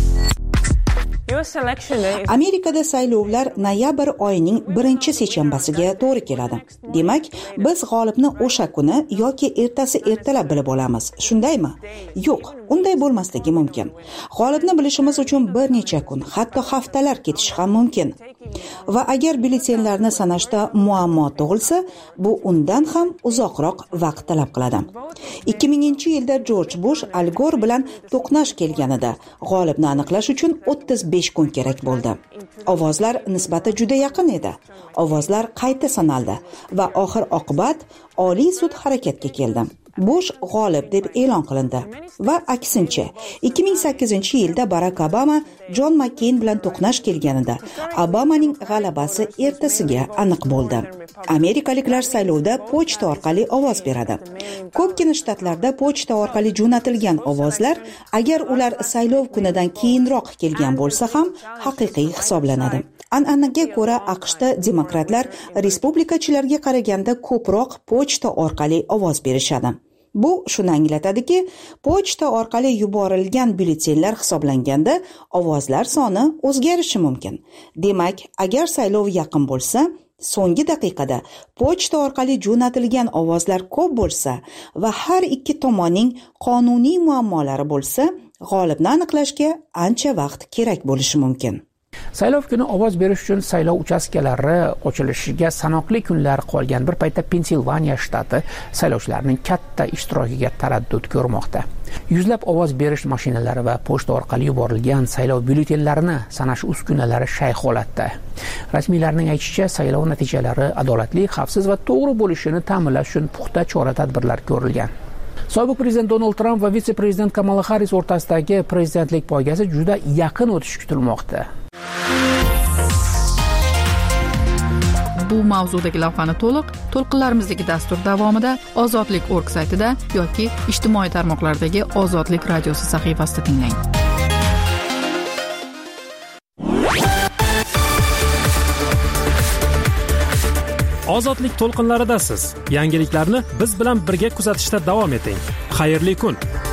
Amerikada saylovlar noyabr oyining birinchi seshanbasiga to'g'ri keladi. Demak, biz g'olibni o'sha kuni yoki ertasi ertalab bilib olamiz. Shundaymi? Yo'q, unday bo'lmasligi mumkin. G'olibni bilishimiz uchun bir necha kun, hatto haftalar ketishi ham mumkin. Va agar byulletenlarni sanashda muammo tug'ilsa, bu undan ham uzoqroq vaqt talab qiladi. ikki minginchi yilda Jorj Bush Al Gor bilan to'qnash kelganida g'olibni aniqlash uchun o'ttiz besh kun kerak bo'ldi. Ovozlar nisbati juda yaqin edi. Ovozlar qayta sanaldi va oxir oqibat Oliy sud harakatga keldi. Bush g'olib deb e'lon qilindi va aksincha ikki ming sakkizinchi yilda Barack Obama John McCain bilan to'qnash kelganida Obamaning g'alabasi ertasiga aniq bo'ldi. Amerikaliklar saylovda pochta orqali ovoz beradi. Ko'pgina shtatlarda pochta orqali jo'natilgan ovozlar agar ular saylov kunidan keyinroq kelgan bo'lsa ham haqiqiy hisoblanadi. An'anaga ko'ra AQShda demokratlar respublikachilarga qaraganda ko'proq pochta orqali ovoz berishadi. Bu shuni anglatadiki, pochta orqali yuborilgan byulletenlar hisoblanganda ovozlar soni o'zgarishi mumkin. Demak, agar saylov yaqin bo'lsa, so'nggi daqiqada pochta orqali jo'natilgan ovozlar ko'p bo'lsa va har ikki tomonning qonuniy muammolari bo'lsa, g'olibni aniqlashga ancha vaqt kerak bo'lishi mumkin. Saylov kuni ovoz berish uchun saylov uchastkalari ochilishiga sanoqli kunlar qolgan bir paytda Pensilvaniya shtati saylovchilarning katta ishtirokiga taraddud ko'rmoqda. Yuzlab ovoz berish mashinalari va pochta orqali yuborilgan saylov byulletenlarini sanash uskunalari shay holatda. Rasmiylarning aytishicha, saylov natijalari adolatli, xavfsiz va to'g'ri bo'lishini ta'minlash uchun puxta chora-tadbirlar ko'rilgan. Sobiq prezident Donald Trump va vitse-prezident Kamala Harris o'rtasidagi prezidentlik poygasi juda yaqin o'tishi kutilmoqda. Bu mavzudagi lavhani to'liq to'lqinlarimizdagi dastur davomida ozodlik точка org saytida yoki ijtimoiy tarmoqlardagi Ozodlik radiosi sahifasida tinglang. Ozodlik to'lqinlaridasiz. Yangiliklarni biz bilan birga kuzatishda davom eting. Xayrli kun.